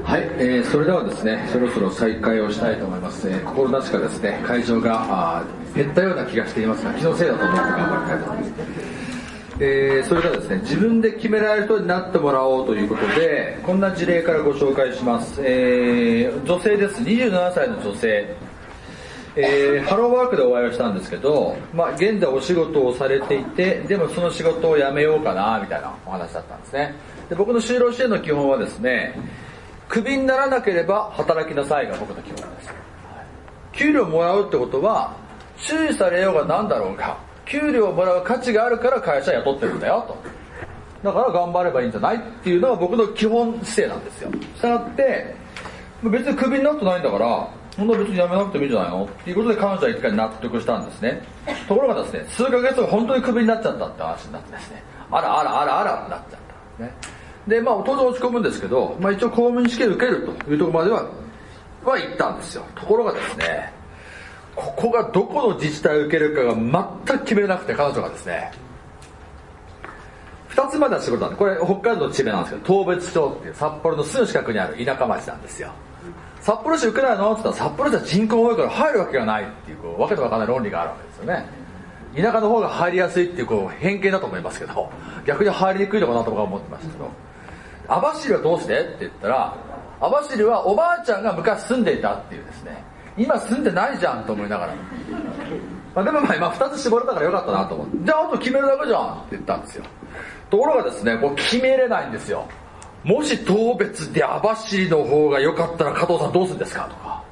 はい、それではですね、そろそろ再開をしたいと思います。心なしかですね、会場が減ったような気がしていますが、気のせいだと思って頑張りたいと思います。それではですね、自分で決められる人になってもらおうということで、こんな事例からご紹介します。女性です。27歳の女性。ハローワークでお会いをしたんですけど、現在お仕事をされていて、でもその仕事を辞めようかなみたいなお話だったんですね。で、僕の就労支援の基本はですね、クビにならなければ働きなさいが僕の基本です。給料もらうってことは、注意されようが何だろうが、給料をもらう価値があるから会社雇ってるんだよと。だから頑張ればいいんじゃないっていうのが僕の基本姿勢なんですよ。したがって、別にクビになってないんだから、そんな別に辞めなくてもいいんじゃないのっていうことで彼女は一回納得したんですね。ところがですね、数ヶ月後本当にクビになっちゃったって話になってですね、あらってなっちゃったんですね。で、当然落ち込むんですけど、一応公務員試験受けるというところまでは行ったんですよ。ところがですね、ここがどこの自治体を受けるかが全く決めれなくて、彼女がですね、2つまでは仕事なんで、これ北海道の地名なんですけど、当別町っていう札幌のすぐ近くにある田舎町なんですよ。札幌市受けないのって言ったら、札幌じゃ人口多いから入るわけがないっていう、わけのわからない論理があるわけですよね。田舎の方が入りやすいっていう偏見だと思いますけど、逆に入りにくいのかなと僕は思ってましたけど、網走はどうしてって言ったら、網走はおばあちゃんが昔住んでいたっていうですね、今住んでないじゃんと思いながら、でも今2つ絞れたからよかったなと思って、じゃああと決めるだけじゃんって言ったんですよ。ところがですね、決めれないんですよ。もし当別で網走の方が良かったら加藤さんどうするんですかとか、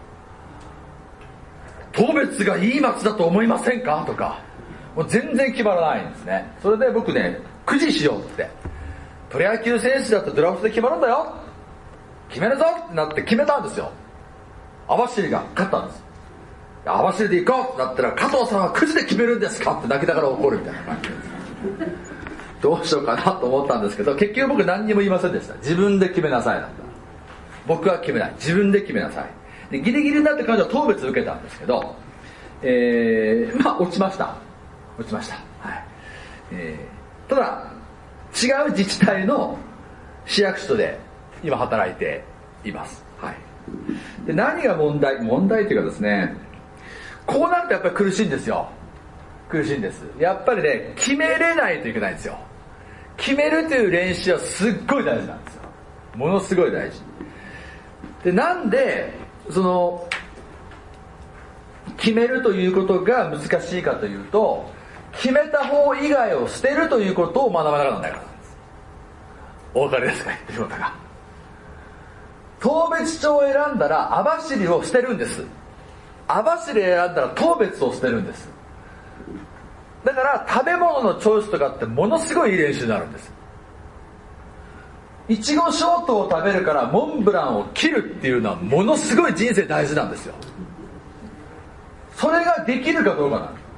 当別がいい町だと思いませんかとか、もう全然決まらないんですね。それで僕ね、くじしようって、プロ野球選手だってドラフトで決まるんだよ、決めるぞってなって決めたんですよ。網走が勝ったんです。網走で行こうってなったら、加藤さんはくじで決めるんですかって泣きながら怒るみたいな感じです。どうしようかなと思ったんですけど、結局僕何にも言いませんでした。自分で決めなさいなんだ。僕は決めない。自分で決めなさい。で、ギリギリになって彼女は当別受けたんですけど、落ちました。はい。ただ、違う自治体の市役所で今働いています。はい。で、何が問題というかですね、こうなるとやっぱり苦しいんですよ。苦しいんです。やっぱりね、決めれないといけないんですよ。決めるという練習はすっごい大事なんですよ。ものすごい大事。で、なんで決めるということが難しいかというと、決めた方以外を捨てるということを学ばなきゃならないからなんです。お分かりですか、言ってることが。当別町を選んだら網走を捨てるんです。網走を選んだら当別を捨てるんです。だから食べ物のチョイスとかってものすごいいい練習になるんです。いちごショートを食べるからモンブランを切るっていうのはものすごい人生大事なんですよ。それができるかどうかなんです。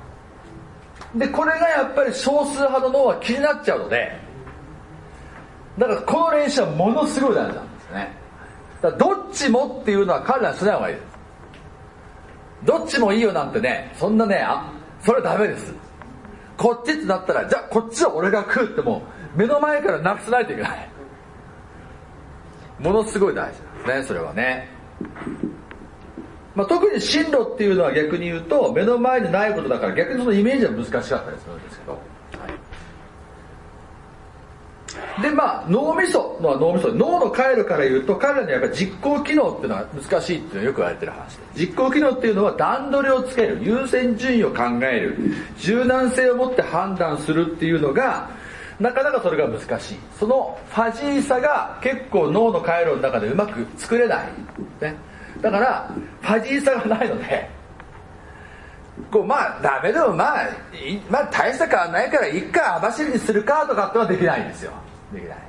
で、これがやっぱり少数派の脳は気になっちゃうので、だからこの練習はものすごい大事なんですね。だからどっちもっていうのは彼らにしない方がいいです。どっちもいいよなんてね、そんなね、それはダメです。こっちってなったら、じゃあこっちは俺が食うってもう目の前からなくさないといけない。ものすごい大事なんですね、それはね。特に進路っていうのは逆に言うと目の前にないことだから、逆にそのイメージは難しかったりするんですけど、で、脳みそ脳の回路から言うと、彼らにはやっぱり実行機能っていうのが難しいっていうのはよく言われてる話で、実行機能っていうのは段取りをつける、優先順位を考える、柔軟性を持って判断するっていうのがなかなかそれが難しい。そのファジーさが結構脳の回路の中でうまく作れない、ね、だからファジーさがないので、ダメでも大した変わんないからいっか、網走にするかとかってのはできないんですよ。できない。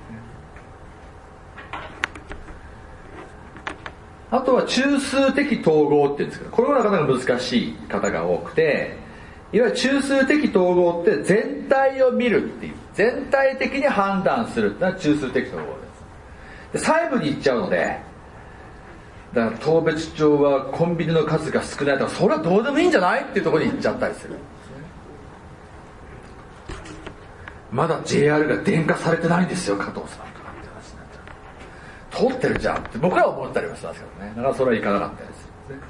あとは中数的統合って言うんですけど、これもなかなか難しい方が多くて、いわゆる中数的統合って全体を見るっていう、全体的に判断するっていうのは中数的統合です。で、細部に行っちゃうので、だから当別町はコンビニの数が少ないとか、それはどうでもいいんじゃないっていうところに行っちゃったりする。まだ JR が電化されてないんですよ、加藤さんとかって話になっちゃう。 通ってるじゃんって僕らは思ったりもしたんですけどね。だからそれはいかなかったです。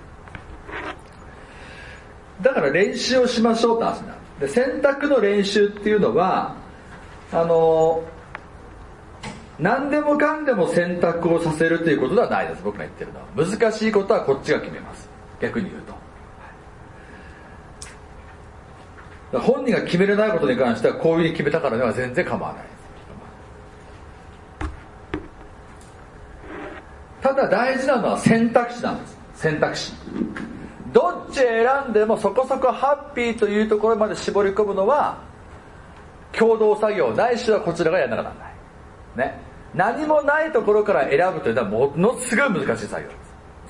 だから練習をしましょうって話なんで、選択の練習っていうのは何でもかんでも選択をさせるということではないです。僕が言ってるのは難しいことはこっちが決めます。逆に言うと本人が決めれないことに関してはこういうふうに決めたからでは全然構わない。ただ大事なのは選択肢なんです。選択肢、どっち選んでもそこそこハッピーというところまで絞り込むのは共同作業ないしはこちらがやらなきゃならないね。何もないところから選ぶというのはものすごい難しい作業です。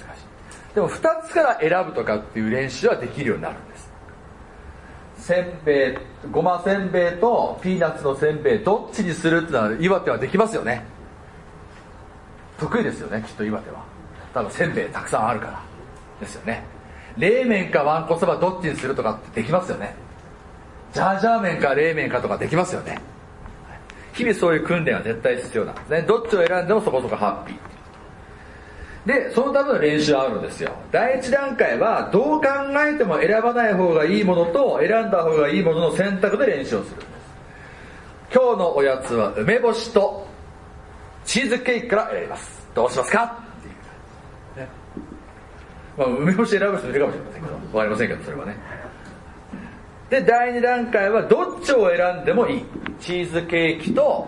難しい。でも2つから選ぶとかっていう練習はできるようになるんです。せんべい、ごませんべいとピーナッツのせんべいどっちにするってのは岩手はできますよね。得意ですよね、きっと岩手は。多分せんべいたくさんあるからですよね。冷麺かわんこそばどっちにするとかってできますよね。ジャージャー麺か冷麺かとかできますよね。日々そういう訓練は絶対必要なんですね。どっちを選んでもそこそこハッピーで、そのための練習はあるんですよ。第一段階はどう考えても選ばない方がいいものと選んだ方がいいものの選択で練習をするんです。今日のおやつは梅干しとチーズケーキから選びます。どうしますかっていう、ね。まあ、梅干し選ぶ人いるかもしれませんけど、わかりませんけど、それはね。で、第2段階はどっちを選んでもいい。チーズケーキと、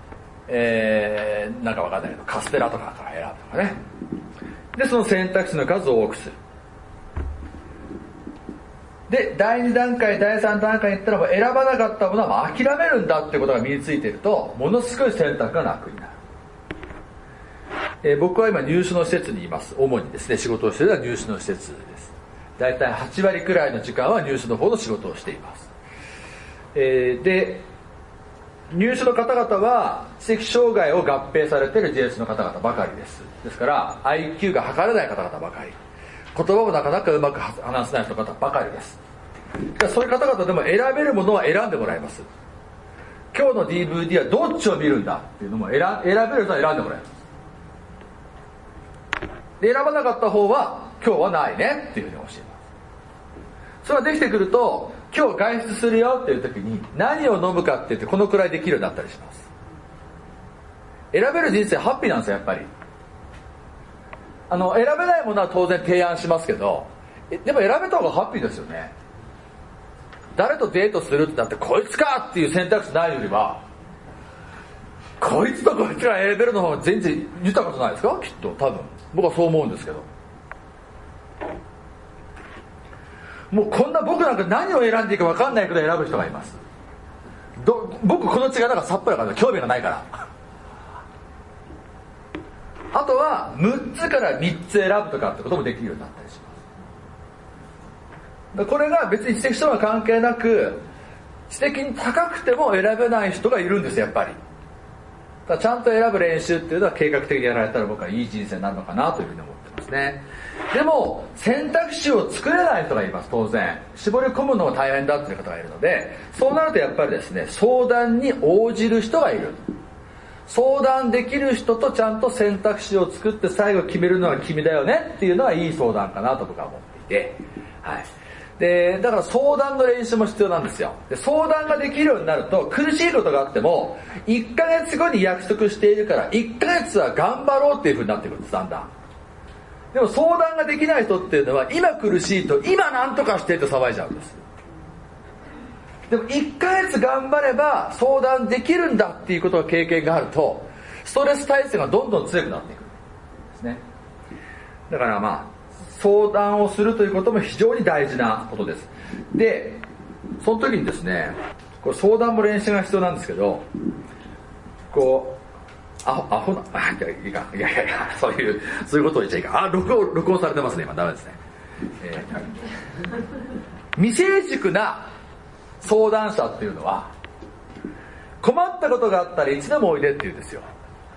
なんかわかんないけど、カステラとかから選ぶとかね。で、その選択肢の数を多くする。で、第2段階、第3段階に行ったらもう選ばなかったものはもう諦めるんだっていうことが身についていると、ものすごい選択が楽になる。僕は今入試の施設にいます。主にですね、仕事をしているのは入試の施設です。だいたい8割くらいの時間は入試の方の仕事をしています。で、入試の方々は知的障害を合併されている JS の方々ばかりです。ですから IQ が測れない方々ばかり、言葉もなかなかうまく話せない人方ばかりです。そういう方々でも選べるものは選んでもらいます。今日の DVD はどっちを見るんだっていうのも選べる人は選んでもらいます。で、選ばなかった方は今日はないねっていうふうに教えます。それができてくると、今日外出するよっていう時に何を飲むかって言ってこのくらいできるようになったりします。選べる人生ハッピーなんですよ、やっぱり。選べないものは当然提案しますけど、でも選べた方がハッピーですよね。誰とデートするってなってこいつかっていう選択肢ないよりは、こいつとこいつが選べるの方が全然豊かじゃないですか、きっと。多分僕はそう思うんですけど、もうこんな僕なんか何を選んでいいか分かんないけど選ぶ人がいます。僕この違いなんかさっぱり分かんない、興味がないから。あとは6つから3つ選ぶとかってこともできるようになったりします。これが別に知的とは関係なく、知的に高くても選べない人がいるんですよ、やっぱり。ちゃんと選ぶ練習っていうのは計画的にやられたら僕はいい人生になるのかなというふうに思ってますね。でも選択肢を作れない人がいます。当然絞り込むのが大変だっていう方がいるので、そうなるとやっぱりですね、相談に応じる人がいる。相談できる人とちゃんと選択肢を作って最後決めるのは君だよねっていうのはいい相談かなと僕は思っていて、はい。で、だから相談の練習も必要なんですよ。で、相談ができるようになると苦しいことがあっても1ヶ月後に約束しているから1ヶ月は頑張ろうっていう風になってくるんです、だんだん。でも相談ができない人っていうのは今苦しいと今なんとかしてって騒いじゃうんです。でも1ヶ月頑張れば相談できるんだっていうことが経験があるとストレス耐性がどんどん強くなっていくんですね。だからまあ相談をするということも非常に大事なことです。で、その時にですね、これ相談も練習が必要なんですけど、こうアホな、いやそういうことを言っちゃいかん。録音されてますね、今。ダメですね。未成熟な相談者っていうのは困ったことがあったらいつでもおいでって言うんですよ。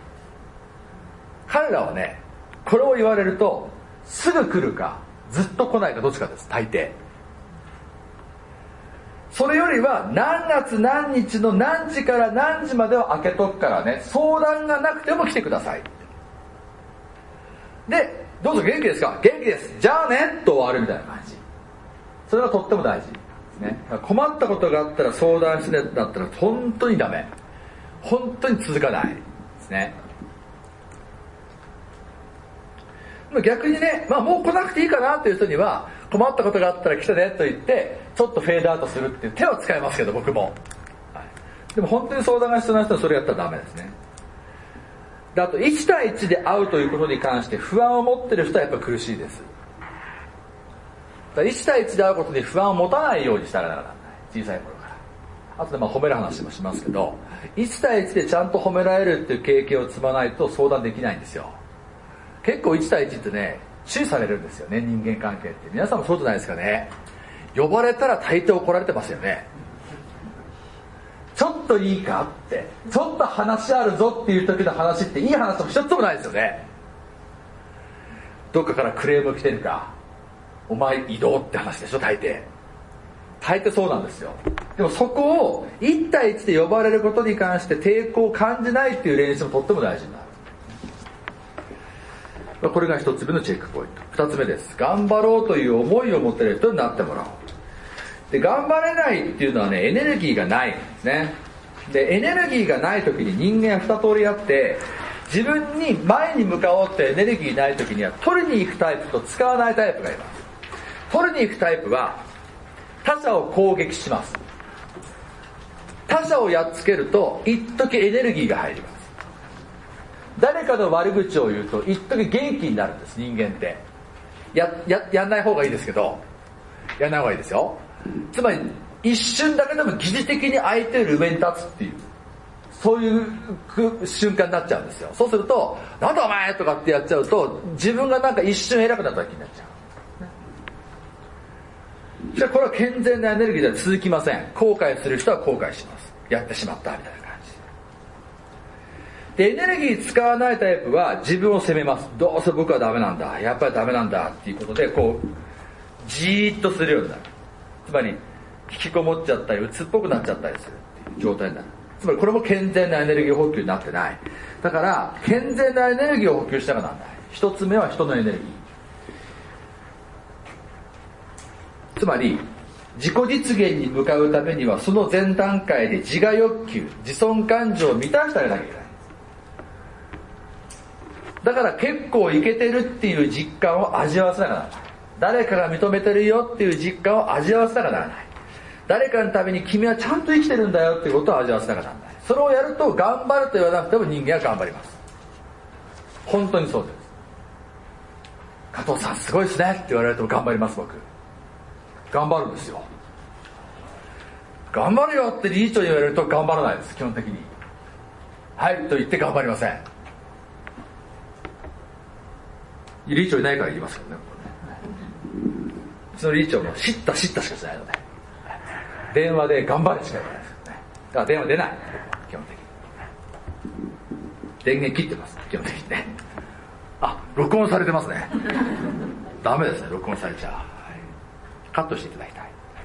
彼らはね、これを言われるとすぐ来るかずっと来ないかどっちかです、大抵。それよりは何月何日の何時から何時までは空けとくからね、相談がなくても来てください。 で、どうぞ元気ですか？元気です。じゃあねと終わるみたいな感じ。それがとっても大事ですね。困ったことがあったら相談してだったら本当にダメ。本当に続かないですね。逆にね、もう来なくていいかなという人には、困ったことがあったら来てねと言って、ちょっとフェードアウトするっていう手は使いますけど、僕も。はい、でも本当に相談が必要な人はそれやったらダメですね。で、あと1対1で会うということに関して不安を持っている人はやっぱ苦しいです。だから1対1で会うことに不安を持たないようにしたらならない。小さい頃から。あとで褒める話もしますけど、1対1でちゃんと褒められるっていう経験を積まないと相談できないんですよ。結構1対1ってね、注意されるんですよね、人間関係って。皆さんもそうじゃないですかね。呼ばれたら大抵怒られてますよね。ちょっといいかって、ちょっと話あるぞっていう時の話っていい話も一つもないですよね。どっかからクレーム来てるか、お前移動って話でしょ、大抵。大抵そうなんですよ。でもそこを1対1で呼ばれることに関して抵抗を感じないっていう練習もとっても大事になる。これが一つ目のチェックポイント。二つ目です。頑張ろうという思いを持っている人になってもらおう。で、頑張れないっていうのはね、エネルギーがないんですね。で、エネルギーがない時に人間は二通りあって、自分に前に向かおうってエネルギーない時には取りに行くタイプと使わないタイプがいます。取りに行くタイプは他者を攻撃します。他者をやっつけると一時エネルギーが入ります。誰かの悪口を言うと一時元気になるんです、人間って。やんない方がいいですけど、やんない方がいいですよ。つまり一瞬だけでも疑似的に相手より上に立つっていう、そういう瞬間になっちゃうんですよ。そうすると、なんだお前とかってやっちゃうと、自分がなんか一瞬偉くなった気になっちゃう。じゃあこれは健全なエネルギーでは続きません。後悔する人は後悔します。やってしまったみたいな感じで。エネルギー使わないタイプは自分を責めます。どうせ僕はダメなんだ、やっぱりダメなんだっていうことで、こうじーっとするようになる。つまり引きこもっちゃったり鬱っぽくなっちゃったりするっていう状態になる。つまりこれも健全なエネルギー補給になってない。だから健全なエネルギーを補給しなきゃならない。一つ目は人のエネルギー。つまり自己実現に向かうためにはその前段階で自我欲求、自尊感情を満たしてあげなきゃいけない。だから結構イケてるっていう実感を味わわせなきゃならない。誰かが認めてるよっていう実感を味わわせなきゃならない。誰かのために君はちゃんと生きてるんだよっていうことを味わわせなきゃならない。それをやると頑張ると言わなくても人間は頑張ります。本当にそうです。加藤さんすごいですねって言われると頑張ります。僕頑張るんですよ。頑張るよって理事長に言われると頑張らないです。基本的にはいと言って頑張りません。理事長いないから言いますけどね。うちの理事長も知ったしかしないので、電話で頑張れしか言わないですけどね。だから電話出ない、基本的に。電源切ってます、基本的にね。あ、録音されてますね。ダメですね、録音されちゃう。カットしていただきたい。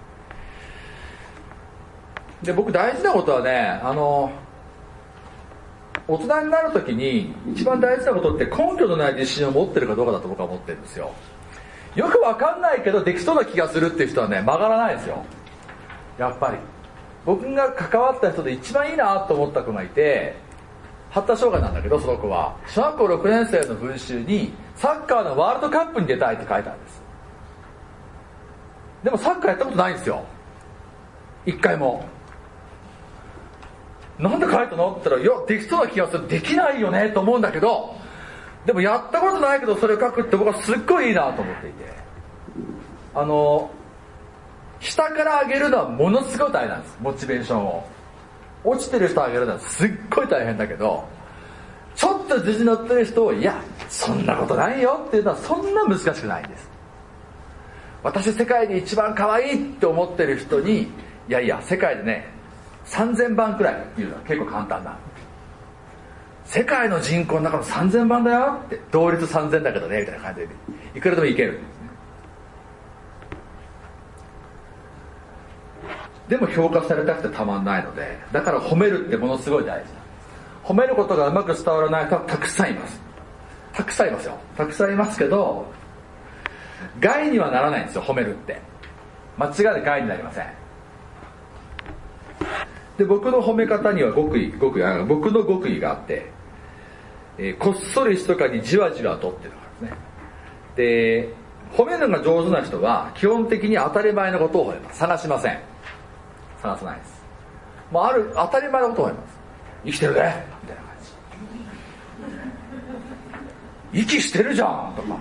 で、僕大事なことはね、大人になるときに一番大事なことって根拠のない自信を持ってるかどうかだと僕は思ってるんですよ。よくわかんないけどできそうな気がするっていう人はね、曲がらないですよ。やっぱり僕が関わった人で一番いいなと思った子がいて、発達障害なんだけど、その子は小学校6年生の文集にサッカーのワールドカップに出たいって書いてあるんです。でもサッカーやったことないんですよ、一回も。なんで書いたのって言ったら、いやできそうな気がする、できないよねと思うんだけど、でもやったことないけどそれを書くって僕はすっごいいいなと思っていて、下から上げるのはものすごい大変なんです、モチベーションを。落ちてる人を上げるのはすっごい大変だけど、ちょっと自信乗ってる人を、いやそんなことないよっていうのはそんな難しくないんです。私世界で一番可愛いって思ってる人に、いやいや世界でね3000番くらい言うのは結構簡単な。世界の人口の中の3000番だよって、同率3000だけどねみたいな感じでいくらでもいける。でも評価されたくてたまんないので、だから褒めるってものすごい大事なんです。褒めることがうまく伝わらない人はたくさんいます。 たくさんいますよ。たくさんいますけど、害にはならないんですよ、褒めるって。間違いで害になりません。で、僕の褒め方には僕の極意があって、こっそり密かにじわじわとっていうのがあるんですね。で、褒めるのが上手な人は基本的に当たり前のことを褒めます。探しません。探さないです。もう当たり前のことを褒めます。生きてるねみたいな感じ。息してるじゃんとか、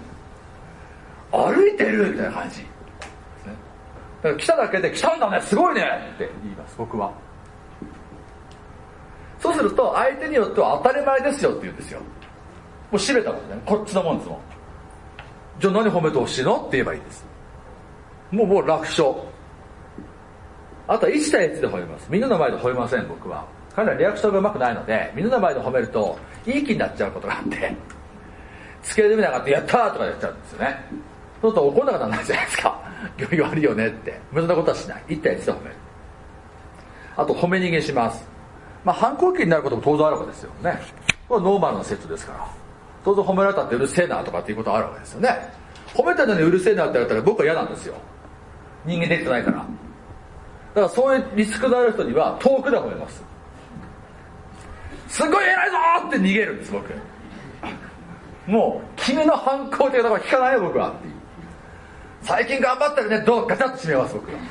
歩いてるみたいな感じ。だから来ただけで来たんだねすごいねって言います、僕は。そうすると相手によっては当たり前ですよって言うんですよ。もう締めたことね、こっちのもんですもん。じゃあ何褒めてほしいのって言えばいいです。もう楽勝。あとは1対1で褒めます。みんなの前で褒めません、僕は。彼らリアクションがうまくないので、みんなの前で褒めるといい気になっちゃうことがあって、机で見ながらやったーとかやっちゃうんですよね。そうすると怒んなかったらないじゃないですか。行儀悪いよねって。無駄なことはしない。1対1で褒める。あと褒め逃げします。反抗期になることも当然あるわけですよね。これはノーマルなセットですから。当然褒められたってうるせえなとかっていうことはあるわけですよね。褒めたのにうるせえなって言われたら僕は嫌なんですよ。人間できてないから。だからそういうリスクのある人には遠くで褒めます。すごい偉いぞーって逃げるんです、僕。もう君の反抗的なところ聞かないよ僕はっていう。最近頑張ってるね、どうガチャッと締めます、僕は。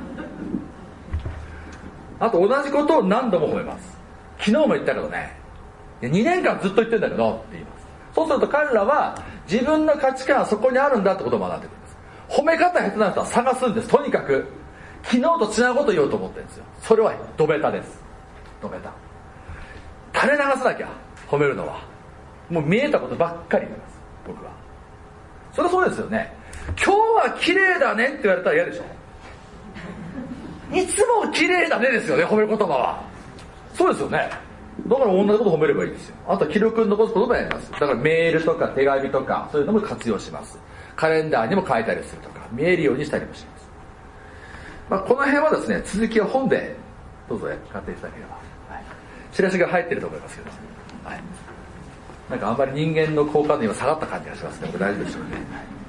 あと同じことを何度も褒めます。昨日も言ったけどね、2年間ずっと言ってんだけどって言います。そうすると彼らは自分の価値観はそこにあるんだってことを学んでくるんです。褒め方下手な人は探すんです。とにかく昨日と違うことを言おうと思ってるんですよ。それはドベタです。ドベタ。垂れ流さなきゃ褒めるのはもう見えたことばっかり言います、僕は。それはそうですよね。今日は綺麗だねって言われたら嫌でしょ。いつも綺麗だねですよね、褒め言葉は。そうですよね。だから同じこと褒めればいいですよ。あとは記録に残すこともやります。だからメールとか手紙とかそういうのも活用します。カレンダーにも書いたりするとか見えるようにしたりもします。この辺はですね、続きは本でどうぞ買っていただければ、はい、チラシが入ってると思いますけど、はい、なんかあんまり人間の好感度今下がった感じがしますね。これ大丈夫でしょうね。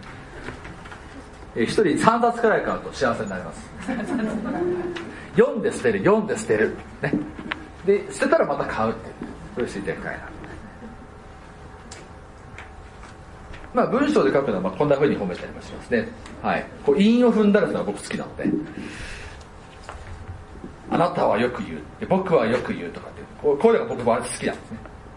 一人3冊くらい買うと幸せになります。読んで捨てる、読んで捨てる、ね、で捨てたらまた買うっていう、そういう自然界なので、文章で書くのはこんな風に褒めたりもしますね。はい、こう韻を踏んだりするのは僕好きなので、あなたはよく言う、僕はよく言うとかってこういうのが僕は好きなんですね。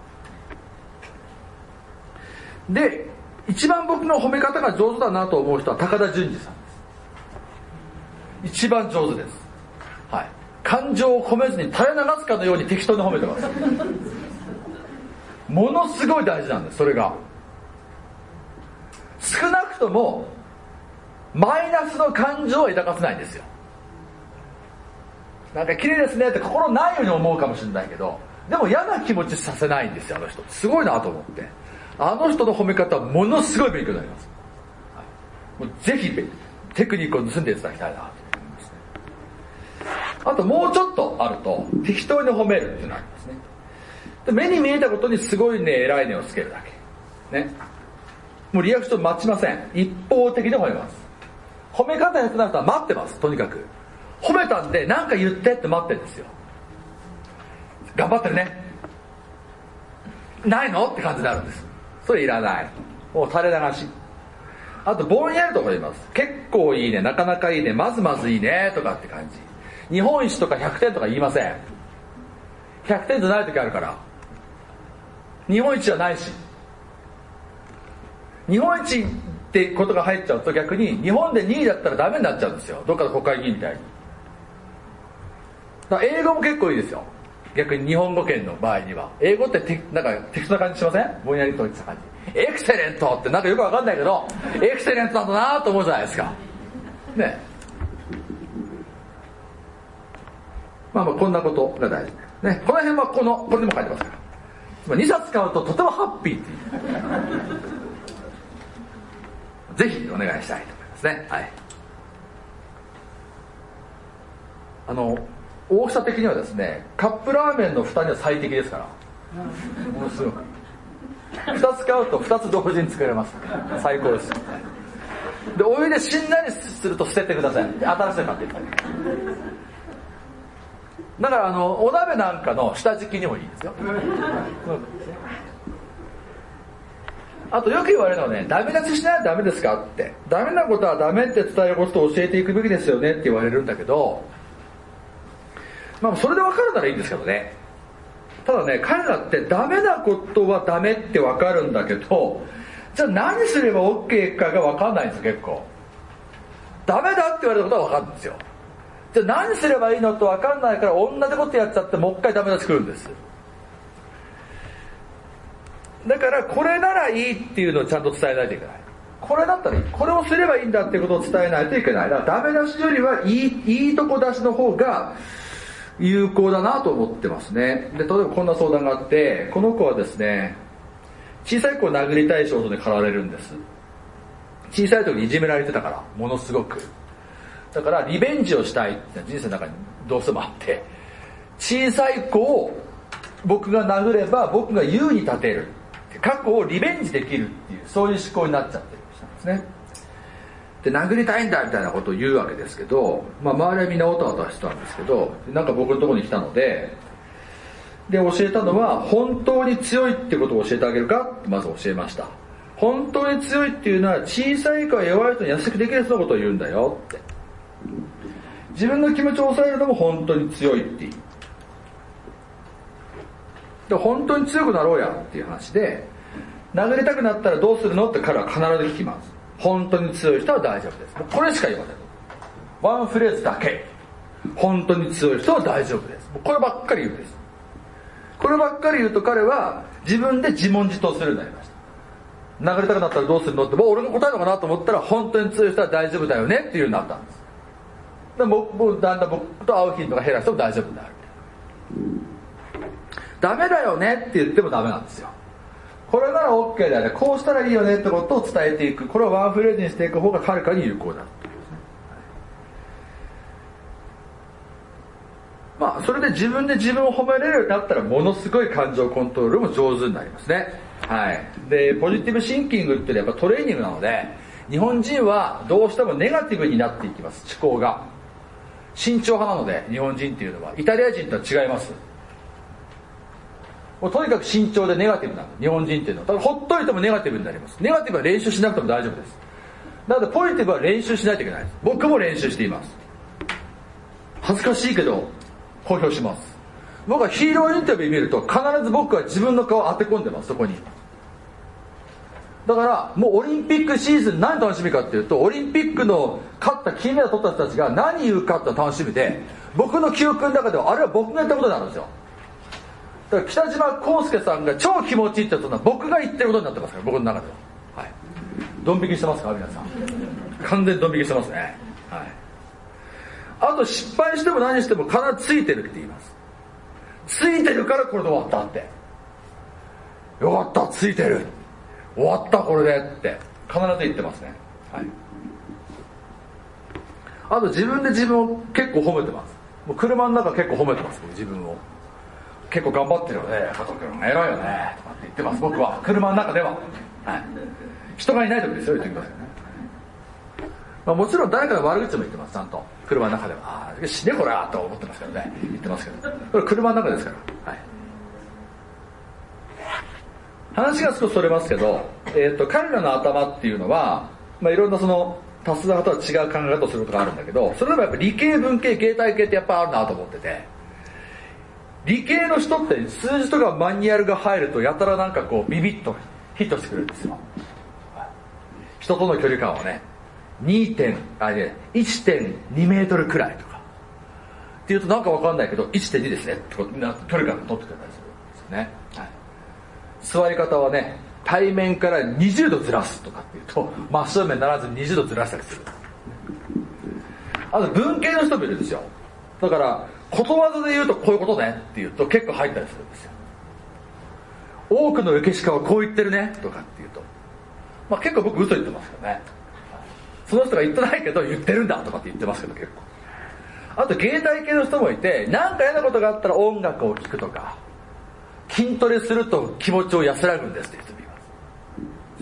で、一番僕の褒め方が上手だなと思う人は高田純次さんです。一番上手です。はい。感情を込めずに垂れ流すかのように適当に褒めてます。ものすごい大事なんです、それが。少なくともマイナスの感情を抱かせないんですよ。なんか綺麗ですねって心ないように思うかもしれないけど、でも嫌な気持ちさせないんですよ、あの人。すごいなと思って。あの人の褒め方はものすごい勉強になります。はい、もうぜひテクニックを盗んでいただきたいなと思いますね。あともうちょっとあると適当に褒めるっていうのがありますね。で、目に見えたことにすごいね、偉いねをつけるだけ。ね。もうリアクション待ちません。一方的に褒めます。褒め方下手な人は待ってます、とにかく。褒めたんで何か言ってって待ってるんですよ。頑張ってるね。ないのって感じになるんです。それいらない。もう垂れ流し。あとぼんやりと褒めます。結構いいね、なかなかいいね、まずまずいいねとかって感じ。日本一とか100点とか言いません。100点じゃない時あるから。日本一じゃないし。日本一ってことが入っちゃうと逆に日本で2位だったらダメになっちゃうんですよ。どっかの国会議員みたいに。だから英語も結構いいですよ。逆に日本語圏の場合には。英語ってなんか適当な感じしません？ぼんやりと言ってた感じ。エクセレントってなんかよくわかんないけど、エクセレントなんだなと思うじゃないですか。ね。まあこんなことが大事。ね。この辺はこれにも書いてますから。2冊買うととてもハッピーっていう。ぜひお願いしたいと思いますね。はい。大きさ的にはですね、カップラーメンの蓋には最適ですから。ものすごく。 2つ買うと2つ同時に作れます。最高です。で、お湯でしんなりすると捨ててください。新しいの買ってください。だからお鍋なんかの下敷きにもいいですよ。あとよく言われるのはね、ダメ出ししないとダメですかって。ダメなことはダメって伝えることを教えていくべきですよねって言われるんだけど、まあそれで分かるならいいんですけどね。ただね、彼らってダメなことはダメって分かるんだけど、じゃあ何すれば OK かが分かんないんですよ、結構。ダメだって言われたことは分かるんですよ。じゃあ何すればいいのと分かんないから同じことやっちゃってもう一回ダメ出し来るんです。だからこれならいいっていうのをちゃんと伝えないといけない。これだったらいい。これをすればいいんだっていうことを伝えないといけない。だからダメ出しよりはいいとこ出しの方が有効だなと思ってますね。で、例えばこんな相談があって、この子はですね、小さい子を殴りたい衝動で駆られるんです。小さい時にいじめられてたから、ものすごく。だからリベンジをしたいって人生の中にどうしてもあって、小さい子を僕が殴れば僕が優に立てる。過去をリベンジできるっていう、そういう思考になっちゃってる人なんですね。で、殴りたいんだみたいなことを言うわけですけど、まあ周りはみんなオタオタしてたんですけど、なんか僕のところに来たので、教えたのは、本当に強いってことを教えてあげるかってまず教えました。本当に強いっていうのは、小さいから弱い人に優しくできる人のことを言うんだよって。自分の気持ちを抑えるのも本当に強いっていう。で、本当に強くなろうやっていう話で、殴りたくなったらどうするのって彼は必ず聞きます。本当に強い人は大丈夫です。もうこれしか言いません。ワンフレーズだけ。本当に強い人は大丈夫です。もうこればっかり言うんです。こればっかり言うと彼は自分で自問自答するようになりました。殴りたくなったらどうするのって、もう俺が答えるのかなと思ったら、本当に強い人は大丈夫だよねっていうようになったんです。でもだんだん僕と会う頻度が減らしても大丈夫になる。ダメだよねって言ってもダメなんですよ。これなら OK だよね、こうしたらいいよねってことを伝えていく。これをワンフレーズにしていく方がはるかに有効だ。まあそれで自分で自分を褒めれるようになったら、ものすごい感情コントロールも上手になりますね。はい。で、ポジティブシンキングってやっぱトレーニングなので、日本人はどうしてもネガティブになっていきます、思考が。慎重派なので、日本人っていうのは。イタリア人とは違います。もうとにかく慎重でネガティブなの、日本人っていうのは。ただほっといてもネガティブになります。ネガティブは練習しなくても大丈夫です。なのでポジティブは練習しないといけないです。僕も練習しています。恥ずかしいけど公表します。僕はヒーローインタビュー見ると必ず僕は自分の顔を当て込んでます、そこに。だからもうオリンピックシーズン何楽しみかっていうと、オリンピックの勝った金メダル取った人たちが何言うかって楽しみで、僕の記憶の中ではあれは僕が言ったことになるんですよ。だから北島康介さんが超気持ちいいって言ったのは僕が言ってることになってますから、僕の中では。はい。ドン引きしてますか皆さん。完全にドン引きしてますね。はい。あと失敗しても何しても必ずついてるって言います。ついてるからこれで終わったって。よかった、ついてる。終わったこれでって必ず言ってますね。はい。あと自分で自分を結構褒めてます。もう車の中結構褒めてます、自分を。結構頑張ってるよね、加藤君偉いよねとかって言ってます、僕は。車の中では。はい。人がいない時ですよ、言ってくださいね。まあ、もちろん誰かの悪口も言ってます、ちゃんと。車の中では。ああ、死ねこらと思ってますけどね。言ってますけど。これ車の中ですから。はい。話が少しそれますけど、彼らの頭っていうのは、まあ、いろんなその多数派とは違う考え方をすることがあるんだけど、それでもやっぱ理系、文系、形態系ってやっぱあるなと思ってて、理系の人って数字とかマニュアルが入るとやたらなんかこうビビッとヒットしてくるんですよ。人との距離感はね、1.2 メートルくらいとかっていうとなんかわかんないけど 1.2 ですねって距離感を取ってくれたりするんですよね。はい。座り方はね、対面から20度ずらすとかっていうと真正面ならずに20度ずらしたりする。あと文系の人もいるんですよ。だからことわざで言うとこういうことねって言うと結構入ったりするんですよ。多くの受けしかはこう言ってるねとかって言うと、まあ結構僕嘘言ってますけどね。その人が言ってないけど言ってるんだとかって言ってますけど結構。あと芸体系の人もいて、なんか嫌なことがあったら音楽を聴くとか、筋トレすると気持ちを安らぐんですって言ってます。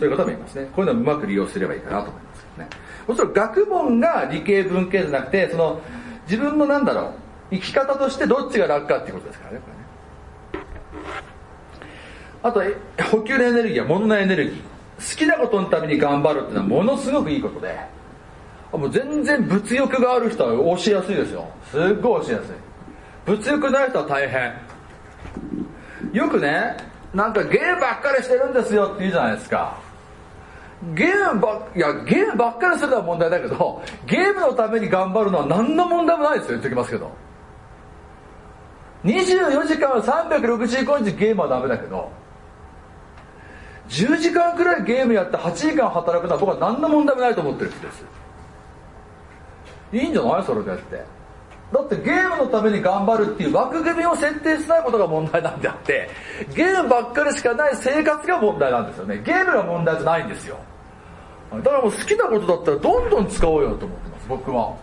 そういう方もいますね。こういうのをうまく利用すればいいかなと思いますけどね。もちろん学問が理系文系じゃなくて、自分の生き方としてどっちが楽かっていうことですからね、これね。あと、補給のエネルギーは物のエネルギー。好きなことのために頑張るっていうのはものすごくいいことで、もう全然物欲がある人は教えやすいですよ。すっごい教えやすい。物欲ない人は大変。よくね、ゲームばっかりしてるんですよって言うじゃないですか。ゲームばっかりするのは問題だけど、ゲームのために頑張るのは何の問題もないですよ、言っておきますけど。24時間365日ゲームはダメだけど、10時間くらいゲームやって8時間働くのは僕は何の問題もないと思ってる人です。いいんじゃないそれでって。だってゲームのために頑張るっていう枠組みを設定しないことが問題なんであって、ゲームばっかりしかない生活が問題なんですよね。ゲームが問題じゃないんですよ。だからもう好きなことだったらどんどん使おうよと思ってます、僕は。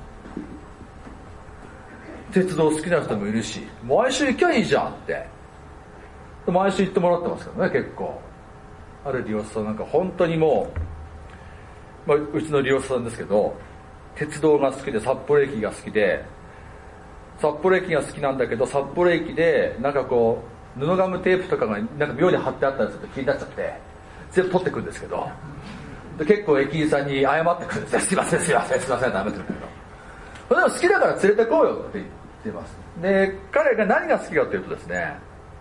鉄道好きな人もいるし、毎週行きゃいいじゃんって。毎週行ってもらってますからね、結構。ある利用者さん本当にもう、うちの利用者さんですけど、鉄道が好きで札幌駅が好きで、札幌駅が好きなんだけど、札幌駅で布ガムテープとかが妙に貼ってあったりすると気になっちゃって全部取ってくるんですけど、で結構駅員さんに謝ってくるんですよ。すいませんってダメって言うんだけど、でも好きだから連れてこうよって言ってます。で彼が何が好きかというとですね、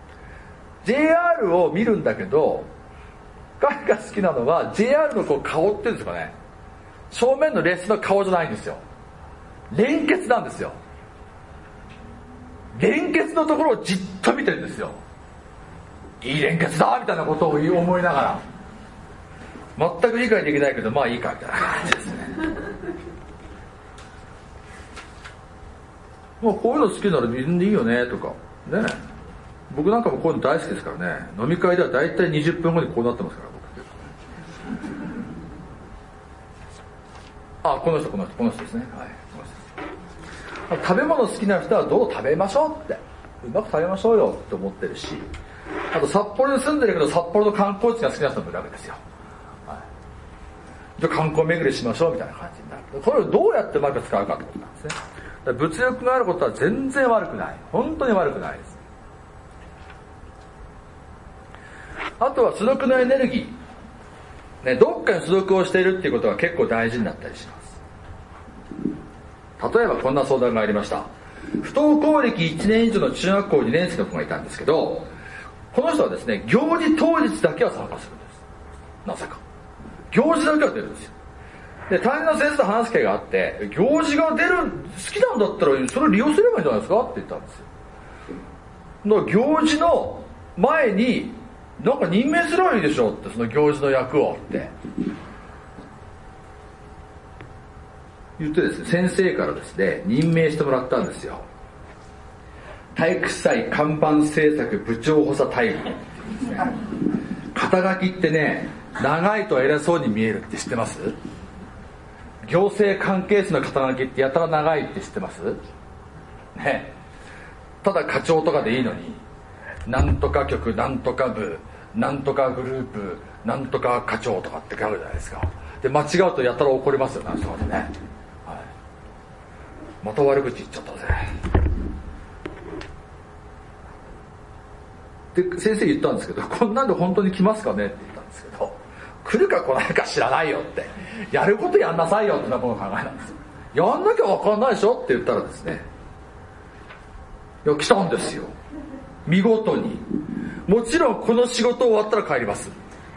JR を見るんだけど、彼が好きなのは JR の顔っていうんですかね、正面の列の顔じゃないんですよ。連結なんですよ。連結のところをじっと見てるんですよ。いい連結だみたいなことを思いながら、全く理解できないけどまあいいかみたいな感じですね。もうこういうの好きなら自分でいいよねとかね。僕なんかもこういうの大好きですからね。飲み会では大体20分後にこうなってますから僕。この人ですね。はい、この人です。食べ物好きな人はどう食べましょうって、うまく食べましょうよって思ってるし、あと札幌に住んでるけど札幌の観光地が好きな人もいるわけですよ。じゃあ観光巡りしましょうみたいな感じになる。これをどうやってうまく使うかってことなんですね。だから物欲があることは全然悪くない。本当に悪くないです。あとは所属のエネルギー。どっかに所属をしているっていうことが結構大事になったりします。例えばこんな相談がありました。不登校歴1年以上の中学校2年生の子がいたんですけど、この人はですね、行事当日だけは参加するんです。なぜか。行事だけは出るんですよ。で、担任の先生と話す機会があって、行事が出る、好きなんだったらそれを利用すればいいんじゃないですかって言ったんですよ。だから行事の前に、任命すればいいでしょって、その行事の役をって。言ってですね、先生からですね、任命してもらったんですよ。体育祭看板政策部長補佐待遇って言うんですね。肩書きってね、長いと偉そうに見えるって知ってます？行政関係者の肩書きってやたら長いって知ってますね。ただ課長とかでいいのに、なんとか局、なんとか部、なんとかグループ、なんとか課長とかって書くじゃないですか。で、間違うとやたら怒りますよ、なんとかでね。また悪口言っちゃったぜ。で、先生言ったんですけど、こんなんで本当に来ますかねって言ったんですけど、来るか来ないか知らないよって、やることやんなさいよってのが僕の考えなんですよ。やんなきゃ分かんないでしょって言ったらですね、いや来たんですよ、見事に。もちろんこの仕事終わったら帰ります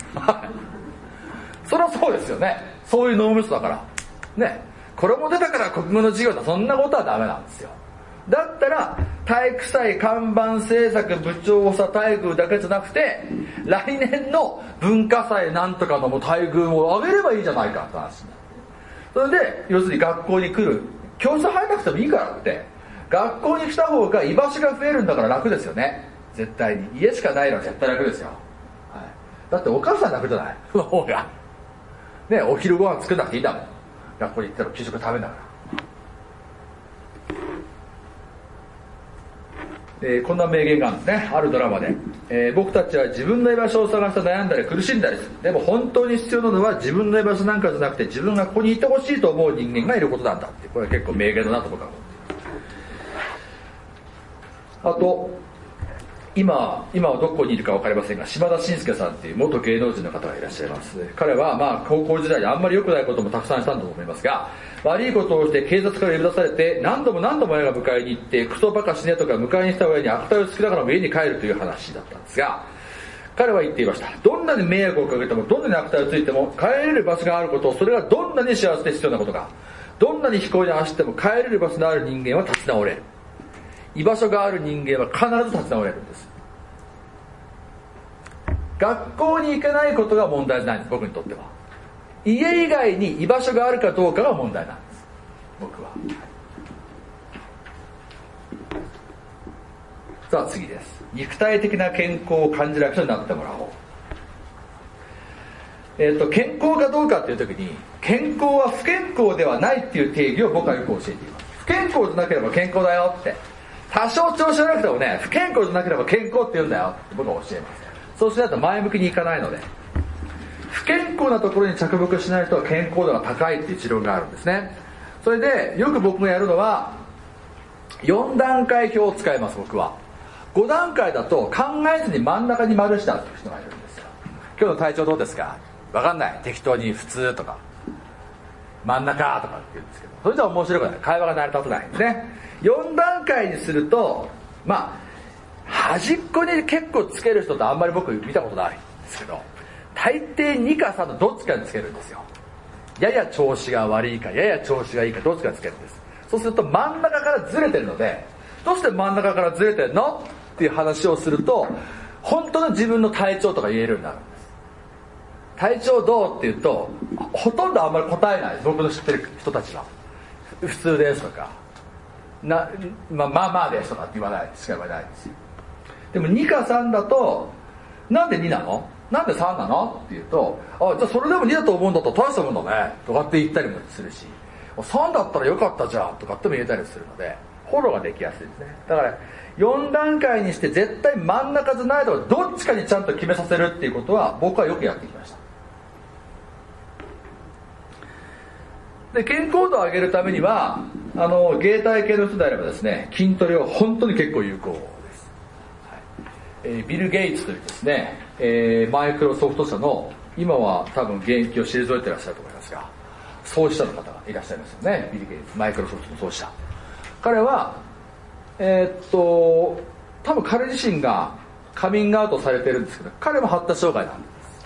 そりゃそうですよね。そういう脳みそだからね。これも出たから国語の授業だ、そんなことはダメなんですよ。だったら体育祭看板政策部長補佐待遇だけじゃなくて、来年の文化祭なんとかの待遇を上げればいいじゃないかって話になって、それで要するに学校に来る、教室入らなくてもいいからって、学校に来た方が居場所が増えるんだから楽ですよね。絶対に家しかないのは絶対楽ですよ、はい、だってお母さん楽じゃない、その方がね。お昼ご飯作んなくていいんだもん、学校に行ったら給食食べながら。 こんな名言があるんですね。あるドラマで、僕たちは自分の居場所を探して悩んだり苦しんだりする。でも本当に必要なのは自分の居場所なんかじゃなくて、自分がここにいてほしいと思う人間がいることなんだって。これは結構名言だなと僕は思って。あと今はどこにいるか分かりませんが、島田紳介さんっていう元芸能人の方がいらっしゃいます。彼は高校時代にあんまり良くないこともたくさんしたんだと思いますが、悪いことをして警察から呼び出されて、何度も親が迎えに行って、クソバカ死ねとか迎えに来た親に悪態をつきながらも家に帰るという話だったんですが、彼は言っていました。どんなに迷惑をかけても、どんなに悪態をついても、帰れる場所があることを、それがどんなに幸せで必要なことか、どんなに飛行に走っても帰れる場所のある人間は立ち直れる。居場所がある人間は必ず立ち直れるんです。学校に行けないことが問題じゃないんです、僕にとっては。家以外に居場所があるかどうかが問題なんです、僕は。さあ次です。肉体的な健康を感じる人になってもらおう。健康かどうかっていう時に、健康は不健康ではないっていう定義を僕はよく教えています。不健康じゃなければ健康だよって、多少調子がなくてもね、不健康じゃなければ健康って言うんだよって僕は教えます。そうしないと前向きにいかないので、不健康なところに着目しない人は健康度が高いっていう持論があるんですね。それでよく僕がやるのは4段階表を使います。僕は5段階だと考えずに真ん中に丸したっていう人がいるんですよ。今日の体調どうですか、分かんない、適当に普通とか真ん中とかって言うんですけど、それじゃ面白くない、会話が成り立たないんですね。4段階にすると端っこに結構つける人ってあんまり僕見たことないんですけど、大抵2か3のどっちかにつけるんですよ。やや調子が悪いかやや調子がいいかどっちかにつけるんです。そうすると真ん中からずれてるので、どうして真ん中からずれてるのっていう話をすると、本当の自分の体調とか言えるようになるんです。体調どうって言うとほとんどあんまり答えないです。僕の知ってる人たちは普通ですとかまあですとかって言わないしか言わないですよ。でも2か3だと、なんで2なの、なんで3なのって言うと、じゃあそれでも2だと思うんだったら大したもんだねとかって言ったりもするし、3だったらよかったじゃんとかっても言えたりするので、フォローができやすいですね。だから4段階にして絶対真ん中じゃないとかどっちかにちゃんと決めさせるっていうことは僕はよくやってきました。で健康度を上げるためには芸体系の人であればですね、筋トレは本当に結構有効です。ビル・ゲイツというですね、マイクロソフト社の今は多分現役を退いていらっしゃると思いますが、創始者の方がいらっしゃいますよね。ビル・ゲイツ、マイクロソフトの創始者。彼は多分彼自身がカミングアウトされてるんですけど、彼も発達障害なん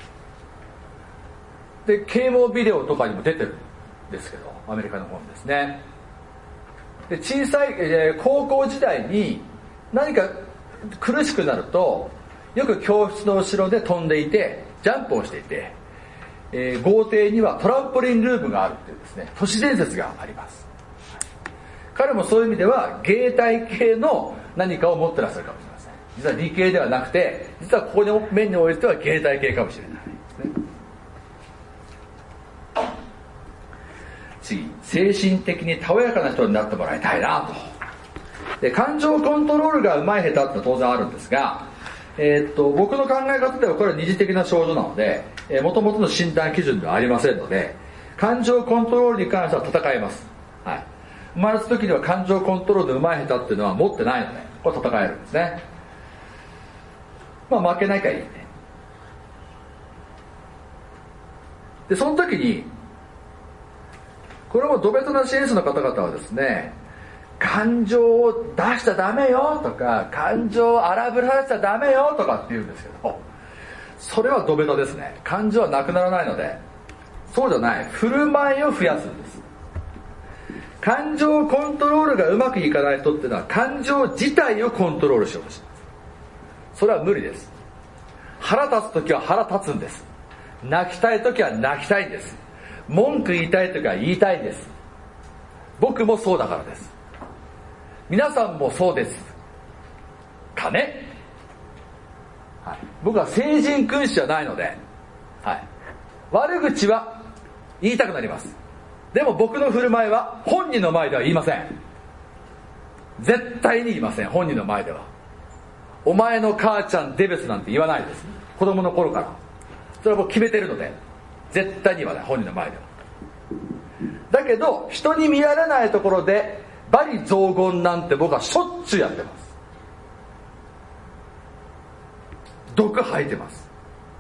です。で啓蒙ビデオとかにも出てるんですけど、アメリカの本ですね。で小さい、高校時代に何か苦しくなるとよく教室の後ろで飛んでいてジャンプをしていて、豪邸にはトランポリンルームがあるっていうですね、都市伝説があります。彼もそういう意味では芸体系の何かを持ってらっしゃるかもしれません。実は理系ではなくて、実はここに面においては芸体系かもしれないですね。次、精神的にたおやかな人になってもらいたいなと。で感情コントロールが上手い下手って当然あるんですが、僕の考え方ではこれは二次的な症状なので、元々の診断基準ではありませんので、感情コントロールに関しては戦えます。はい。生まれた時には感情コントロールの上手い下手っていうのは持ってないので、これ戦えるんですね。負けないからいいね。でその時にこれもドベトな支援者の方々はですね、感情を出しちゃダメよとか、感情を荒ぶらせちゃダメよとかって言うんですけど、それはドベトですね。感情はなくならないので、そうじゃない、振る舞いを増やすんです。感情コントロールがうまくいかない人っていうのは感情自体をコントロールしようとします。それは無理です。腹立つ時は腹立つんです。泣きたい時は泣きたいんです。文句言いたい時は言いたいんです。僕もそうだからです。皆さんもそうですかね。はい、僕は聖人君子じゃないので、はい、悪口は言いたくなります。でも僕の振る舞いは本人の前では言いません。絶対に言いません。本人の前では。 お前の母ちゃんデベスなんて言わないです。子供の頃からそれはもう決めてるので絶対に言わない、本人の前では。だけど人に見られないところで罵詈雑言なんて僕はしょっちゅうやってます。毒吐いてます。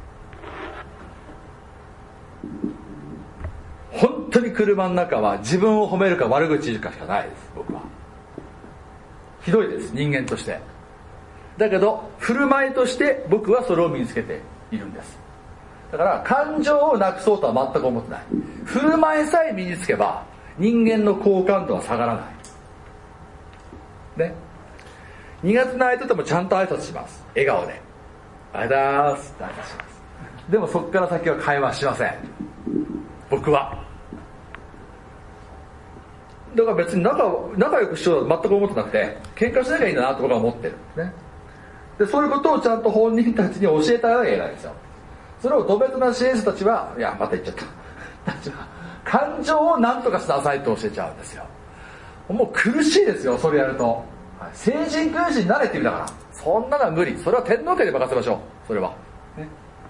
本当に車の中は自分を褒めるか悪口言うかしかないです。僕はひどいです、人間として。だけど振る舞いとして僕はそれを身につけているんです。だから感情をなくそうとは全く思ってない。振る舞いさえ身につけば人間の好感度は下がらないね。苦手な相手ともちゃんと挨拶します。笑顔でありがとうございますって挨拶します。でもそこから先は会話しません、僕は。だから別に仲良くしようとは全く思ってなくて、喧嘩しなきゃいいんだなと僕は思ってるんですね。でそういうことをちゃんと本人たちに教えてあげなきゃいけないんですよ。それをドベトな支援者たちは、いやまた言っちゃったたちは感情を何とかしなさいと教えちゃうんですよ。もう苦しいですよ、それやると。成人君子になれって意味だから、そんなのは無理。それは天皇家で任せましょう、それは、ね。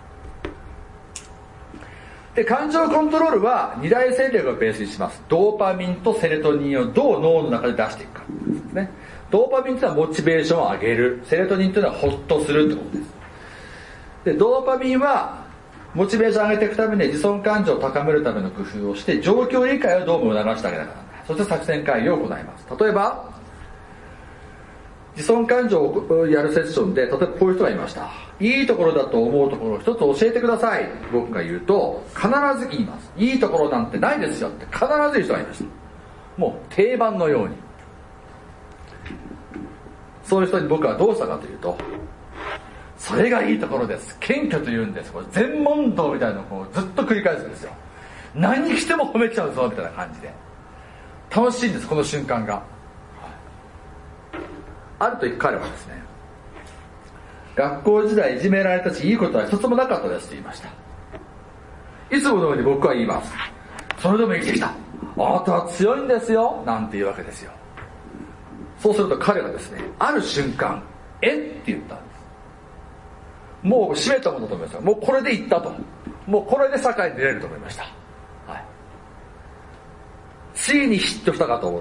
で感情コントロールは二大戦略をベースにします。ドーパミンとセロトニンをどう脳の中で出していくかですね。ドーパミンというのはモチベーションを上げる、セロトニンというのはホッとするってことです。でドーパミンはモチベーションを上げていくために自尊感情を高めるための工夫をして、状況理解をどうも促してあげながら、そして作戦会議を行います。例えば自尊感情をやるセッションで、例えばこういう人がいました。いいところだと思うところを一つ教えてください、僕が言うと必ず言います。いいところなんてないですよって必ず言う人がいました。もう定番のように。そういう人に僕はどうしたかというと、それがいいところです、謙虚と言うんです。これ全問答みたいなのをこうずっと繰り返すんですよ。何しても褒めちゃうぞみたいな感じで。楽しいんです、この瞬間が。ある時彼はですね、学校時代いじめられたしいいことは一つもなかったですと言いました。いつものように僕は言います。それでも生きてきた、あなたは強いんですよなんていうわけですよ。そうすると彼はですね、ある瞬間って言ったんです。もう締めたものと思いますよ。もうこれで言ったと、もうこれで社会に出れると思いました。はい、ついにヒットしたかと思って、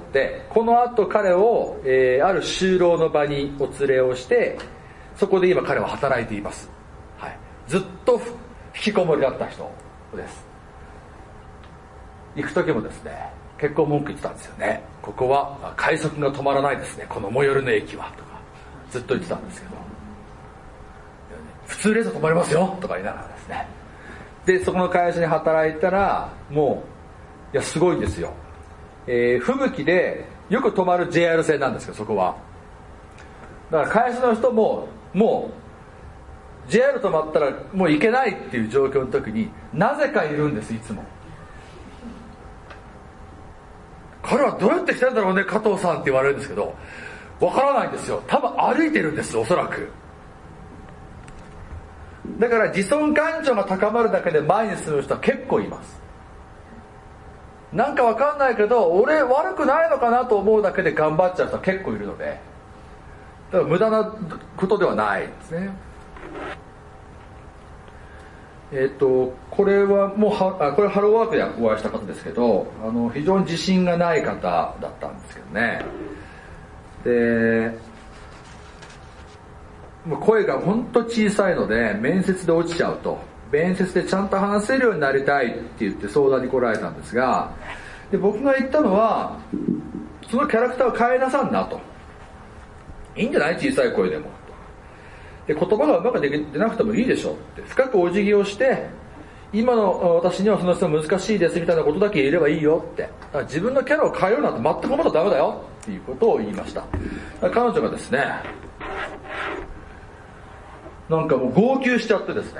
この後彼を、ある就労の場にお連れをして、そこで今彼は働いています。はい、ずっと引きこもりだった人です。行く時もですね、結構文句言ってたんですよね。ここは快速が止まらないですね、この最寄りの駅はとかずっと言ってたんですけど、普通列車止まりますよとか言いながらですね。でそこの会社に働いたら、もういやすごいんですよ。吹雪でよく止まる JR 線なんですけど、そこはだから会社の人ももう JR 止まったらもう行けないっていう状況の時になぜかいるんです。いつも彼はどうやって来たんだろうね加藤さんって言われるんですけど、わからないんですよ。多分歩いてるんです、おそらく。だから自尊感情が高まるだけで前に進む人は結構います。なんかわかんないけど俺悪くないのかなと思うだけで頑張っちゃう人は結構いるので、だから無駄なことではないですね。これはもうこれハローワークでお会いした方ですけど、非常に自信がない方だったんですけどね。でもう声が本当小さいので面接で落ちちゃうと、面接でちゃんと話せるようになりたいって言って相談に来られたんですが、で僕が言ったのは、そのキャラクターを変えなさんなと、いいんじゃない小さい声でも、で言葉がうまく出なくてもいいでしょって、深くお辞儀をして、今の私にはその人難しいですみたいなことだけ言えればいいよって、だから自分のキャラを変えようなんて全く思ったらダメだよっていうことを言いました。彼女がですね、なんかもう号泣しちゃってですね、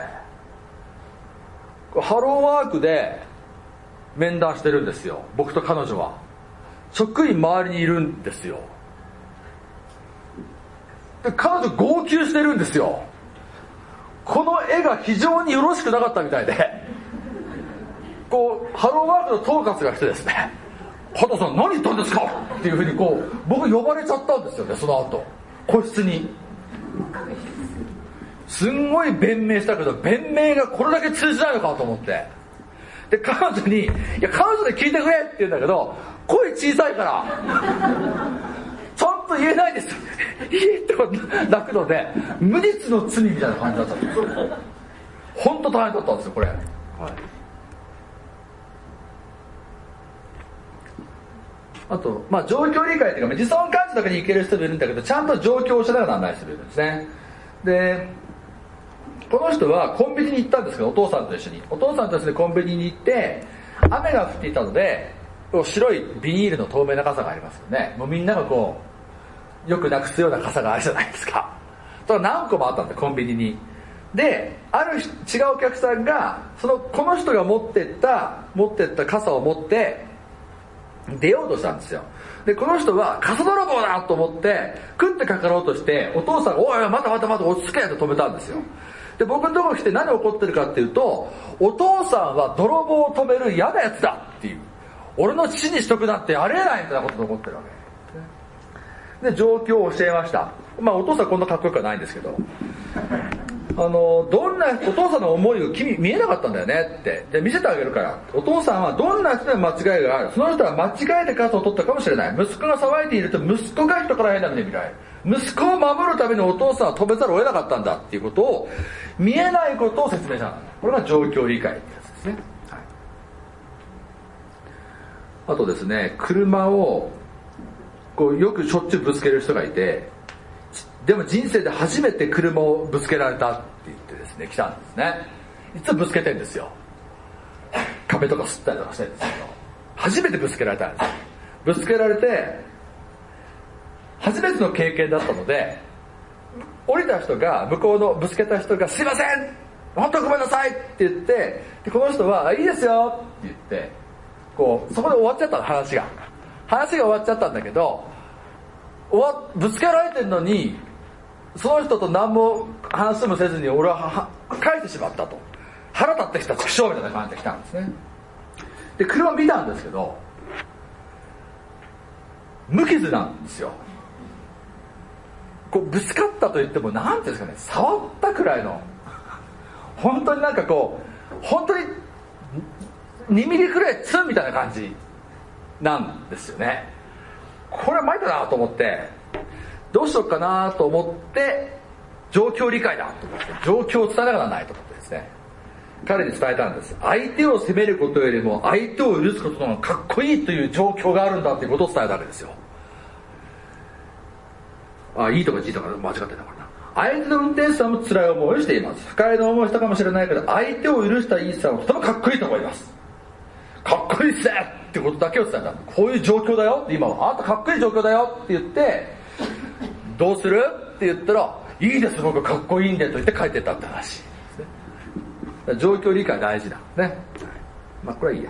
ハローワークで面談してるんですよ、僕と彼女は。職員周りにいるんですよ。で彼女号泣してるんですよ。この絵が非常によろしくなかったみたいで、こうハローワークの統括が来てですね、加藤さん何言ったんですかっていうふうにこう僕呼ばれちゃったんですよね。その後個室にすんごい弁明したけど、弁明がこれだけ通じないのかと思って。で、彼女に、いや、彼女で聞いてくれって言うんだけど、声小さいから、ちゃんと言えないですよ。いいって泣くので、無実の罪みたいな感じだったんですよ。本当大変だったんですよ、これ。はい。あと、状況理解っていうか、自尊感知だけにいける人もいるんだけど、ちゃんと状況をしながらならない人もいるんですね。で、この人はコンビニに行ったんですけど、お父さんと一緒に。お父さんと一緒にコンビニに行って、雨が降っていたので、白いビニールの透明な傘がありますよね。もうみんながこう、よくなくすような傘があるじゃないですか。それ何個もあったんで、コンビニに。で、ある違うお客さんが、この人が持ってった傘を持って、出ようとしたんですよ。で、この人は傘泥棒だと思って、食ってかかろうとして、お父さんが、おい、待た、落ち着けと止めたんですよ。で、僕のところに来て何起こってるかっていうと、お父さんは泥棒を止める嫌なやつだっていう。俺の父にしとくなんてありえないみたいなことで思ってるわけ。で、状況を教えました。お父さんこんなかっこよくはないんですけど、お父さんの思いを君見えなかったんだよねって。で、見せてあげるから。お父さんはどんな人でも間違いがある。その人は間違えて傘を取ったかもしれない。息子が騒いでいると息子が人から変な目で見られる。息子を守るためにお父さんは止めざるを得なかったんだっていうことを、見えないことを説明した。これが状況理解ってやつですね。はい、あとですね、車をよくしょっちゅうぶつける人がいて、でも人生で初めて車をぶつけられたって言ってですね、来たんですね。いつもぶつけてるんですよ。壁とか吸ったりとかしてるんですけど、初めてぶつけられたんですよ。ぶつけられて、初めての経験だったので、降りた人が、向こうのぶつけた人が、すいません本当ごめんなさいって言って、でこの人は、いいですよって言って、そこで終わっちゃったの、話が終わっちゃったんだけど、ぶつけられてるのに、その人と何も話もせずに俺は帰ってしまったと。腹立ってきた畜生みたいな感じで来たんですね。で、車見たんですけど、無傷なんですよ。ぶつかったと言っても、なんていうんですかね、触ったくらいの、本当に本当に2ミリくらいツンみたいな感じなんですよね。これは参ったなと思って、どうしようかなと思って、状況理解だと思って、状況を伝えながらないと思ってですね、彼に伝えたんです。相手を責めることよりも相手を許すことの方がかっこいいという状況があるんだということを伝えたわけですよ。いいとかいいとか間違ってたからな。相手の運転手さんも辛い思いをしています。不快な思いをしたかもしれないけど、相手を許したイーさんはとてもかっこいいと思います。かっこいいっすねってことだけを伝えた。こういう状況だよって今は、あんたかっこいい状況だよって言って、どうするって言ったら、いいです僕かっこいいんでと言って帰ってったって話ですね。状況理解大事だね。これはいいや。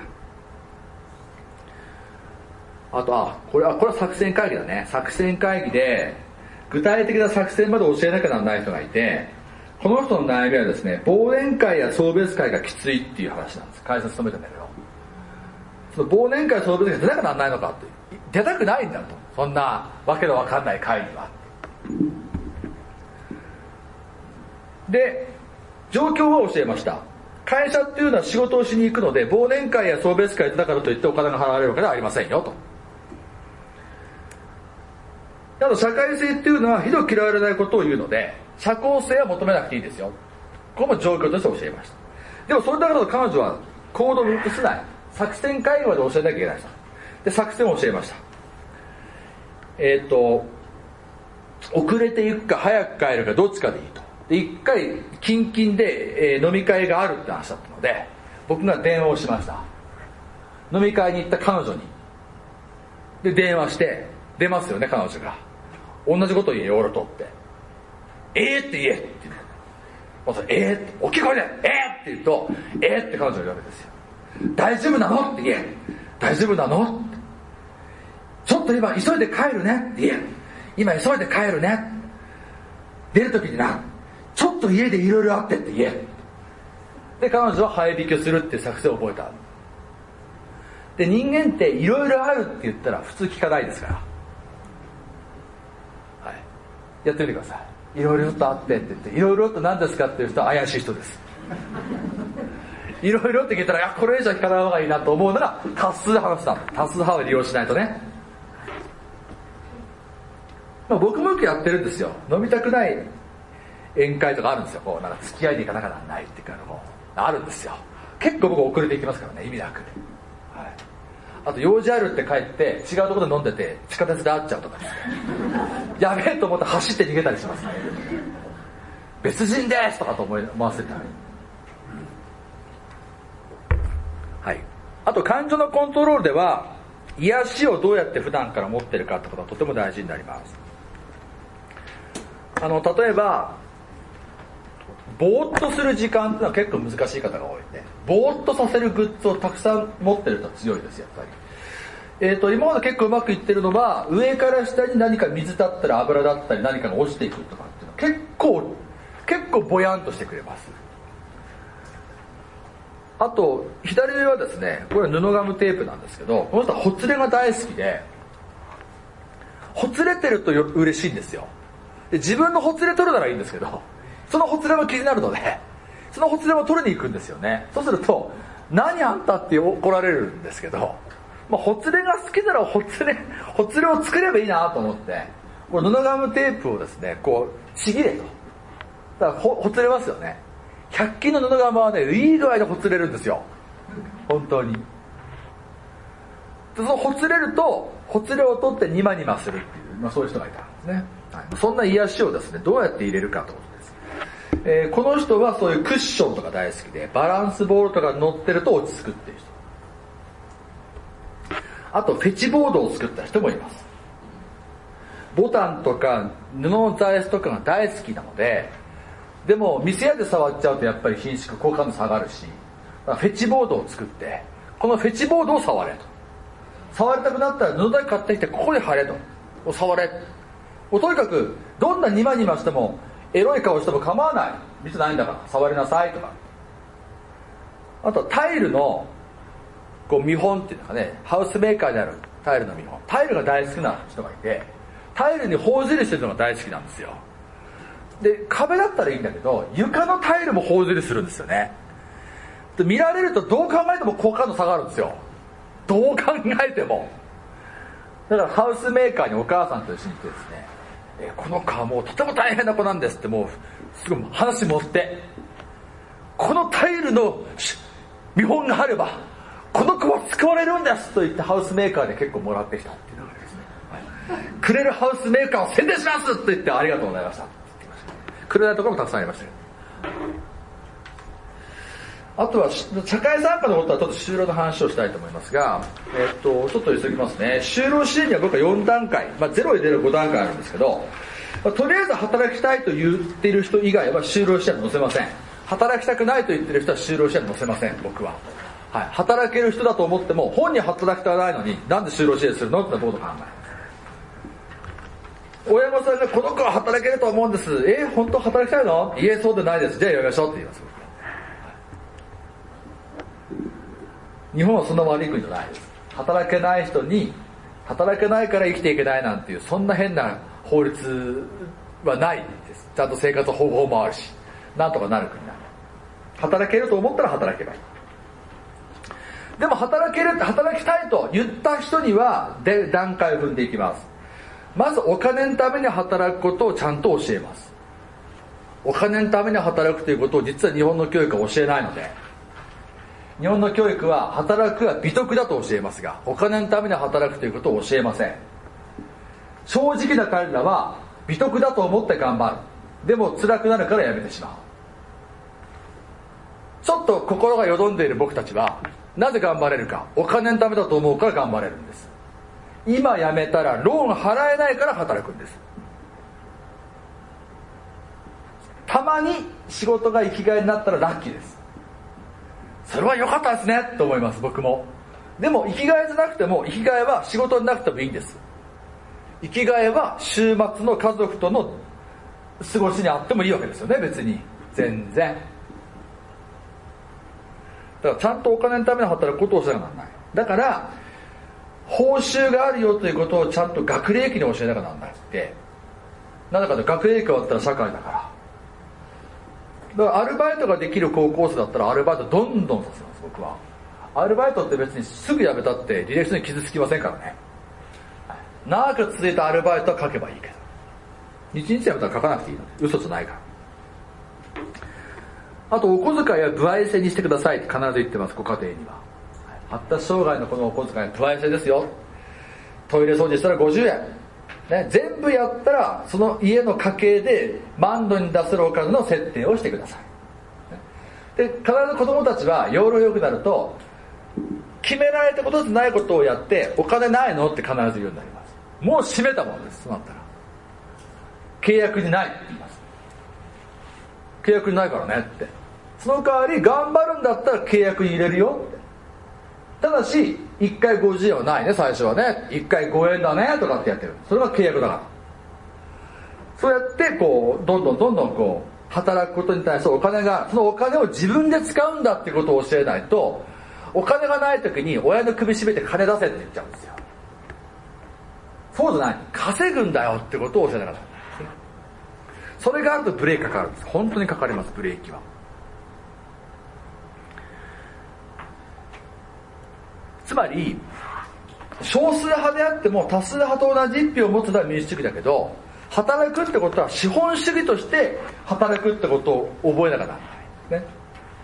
あとこれは作戦会議だね。作戦会議で具体的な作戦まで教えなきゃならない人がいて、この人の悩みはですね、忘年会や送別会がきついっていう話なんです。会社勤めてんだけど、その忘年会送別会出たくならないのかって、出たくないんだと、そんなわけのわかんない会には。で、状況は教えました。会社っていうのは仕事をしに行くので、忘年会や送別会だからといってお金が払われるわけではありませんよと。あと社会性っていうのはひどく嫌われないことを言うので、社交性は求めなくていいですよ。これも状況として教えました。でもそれだけだと彼女は行動を移せない。作戦会議まで教えなきゃいけない人で、作戦を教えました。遅れていくか早く帰るかどっちかでいいと。で、一回近々で、飲み会があるって話だったので、僕が電話をしました。飲み会に行った彼女に。で、電話して、出ますよね、彼女が。同じこと言えよ、俺とって。って言えって言う。大きい声でって言うと、って彼女が言うわけですよ。大丈夫なのって言え。大丈夫なのって。ちょっと今急いで帰るねって言え。今急いで帰るね。出るときにな、ちょっと家でいろいろあってって言え。で、彼女は早引きをするっていう作戦を覚えた。で、人間っていろいろあるって言ったら普通聞かないですから。はい。やってみてください。 いろいろとあってって言って、いろいろと何ですかっていう人は怪しい人です。いろいろって聞いたら、いやこれ以上聞かない方がいいなと思うのが多数派の人なんだ。多数派を利用しないとね。僕もよくやってるんですよ。飲みたくない宴会とかあるんですよ。こうなんか付き合いでいかなきゃならないっていうかあるんですよ。結構僕遅れていきますからね、意味なく、はい、あと用事あるって帰って違うところで飲んでて地下鉄で会っちゃうとかですねやべえと思って走って逃げたりしますね。別人ですとかと思わせるために、はい、あと感情のコントロールでは癒しをどうやって普段から持ってるかってことがとても大事になります。例えばぼーっとする時間っていうのは結構難しい方が多いんで、ぼーっとさせるグッズをたくさん持ってると強いですやっぱり。今まで結構うまくいってるのは、上から下に何か水だったり油だったり何かが落ちていくとかっていうのは結構ぼやんとしてくれます。あと左上はですね、これは布ガムテープなんですけど、この人はほつれが大好きで、ほつれてると嬉しいんですよ。で自分のほつれ取るならいいんですけど、そのほつれも気になるので、そのほつれも取りに行くんですよね。そうすると何あんたって怒られるんですけど、ほつれが好きならほつれを作ればいいなと思って、これ布ガムテープをですねこうちぎれと、だからほつれますよね。100均の布ガムはねいい具合でほつれるんですよ、本当に。でそのほつれるとほつれを取ってニマニマするっていう、そういう人がいたんですね、はい、そんな癒しをですねどうやって入れるかということです。この人はそういうクッションとか大好きで、バランスボールとか乗ってると落ち着くっていう人。あとフェチボードを作った人もいます。ボタンとか布の材質とかが大好きなので、でも店屋で触っちゃうとやっぱり品質好感度下がるし、フェチボードを作って、このフェチボードを触れと。触りたくなったら布だけ買ってきてここで貼れと。触れ。とにかくどんなニマニマしてもエロい顔しても構わない、見てないんだから触りなさいとか。あとタイルのこう見本っていうのがね、ハウスメーカーであるタイルの見本、タイルが大好きな人がいて、タイルに頬ずりしてるのが大好きなんですよ。で壁だったらいいんだけど、床のタイルも頬ずりするんですよね。で見られるとどう考えても好感度下がるんですよ、どう考えても。だからハウスメーカーにお母さんと一緒に行ってですね、この子はもうとても大変な子なんですって、もうすごい話持って、このタイルの見本があればこの子は救われるんですと言ってハウスメーカーで結構もらってきたっていうのがありますね、はい、くれるハウスメーカーを宣伝しますと言ってありがとうございましたって言ってました。くれないところもたくさんありました。あとは社会参加のことはちょっと就労の話をしたいと思いますが、ちょっと急ぎますね。就労支援には僕は4段階、0で5段階あるんですけど、とりあえず働きたいと言っている人以外は就労支援に載せません。働きたくないと言っている人は就労支援に載せません、僕は。はい、働ける人だと思っても本に働きたくないのになんで就労支援するのって僕の考えます。親御さんがこの子は働けると思うんです、本当働きたいの？いえそうでないです、じゃあやめましょうって言います。日本はそんな悪い国じゃないです。働けない人に働けないから生きていけないなんていうそんな変な法律はないです。ちゃんと生活保護法もあるし、なんとかなる国なんで、働けると思ったら働けばいい。でも働きたいと言った人には段階を踏んでいきます。まずお金のために働くことをちゃんと教えます。お金のために働くということを実は日本の教育は教えないので、日本の教育は働くは美徳だと教えますが、お金のために働くということを教えません。正直な彼らは美徳だと思って頑張る。でも辛くなるからやめてしまう。ちょっと心がよどんでいる僕たちはなぜ頑張れるか、お金のためだと思うから頑張れるんです。今辞めたらローン払えないから働くんです。たまに仕事が生きがいになったらラッキーです。それは良かったですねと思います、僕も。でも生きがいじゃなくても、生きがいは仕事になくてもいいんです。生きがいは週末の家族との過ごしにあってもいいわけですよね、別に全然。だからちゃんとお金のために働くことをしなきゃならない。だから報酬があるよということをちゃんと学齢期に教えなきゃならなくて、 なぜかというと学歴変わったら社会だから。だからアルバイトができる高校生だったらアルバイトどんどんさせます。僕はアルバイトって別にすぐ辞めたって履歴書に傷つきませんからね。長く続いたアルバイトは書けばいいけど、1日辞めたら書かなくていいので、嘘じゃないから。あとお小遣いは歩合制にしてくださいって必ず言ってます。ご家庭には発達障害のこのお小遣いは歩合制ですよ。トイレ掃除したら50円、ね、全部やったらその家の家計で万度に出せるお金の設定をしてください。で必ず子供たちは要領よくなると決められたことじゃないことをやってお金ないのって必ず言うようになります。もう閉めたもんです。そうなったら契約にないって言います。契約にないからねって。その代わり頑張るんだったら契約に入れるよって。ただし1回50円はないね、最初はね。1回5円だねとかってやってる。それが契約だから。そうやってこうどんどんこう働くことに対してお金が、そのお金を自分で使うんだってことを教えないと、お金がない時に親の首絞めて金出せって言っちゃうんですよ。そうじゃない、稼ぐんだよってことを教えながら。それがあるとブレーキかかるんです。本当にかかります、ブレーキは。つまり少数派であっても多数派と同じ一票を持つのは民主主義だけど、働くってことは資本主義として働くってことを覚えながらならない、ね、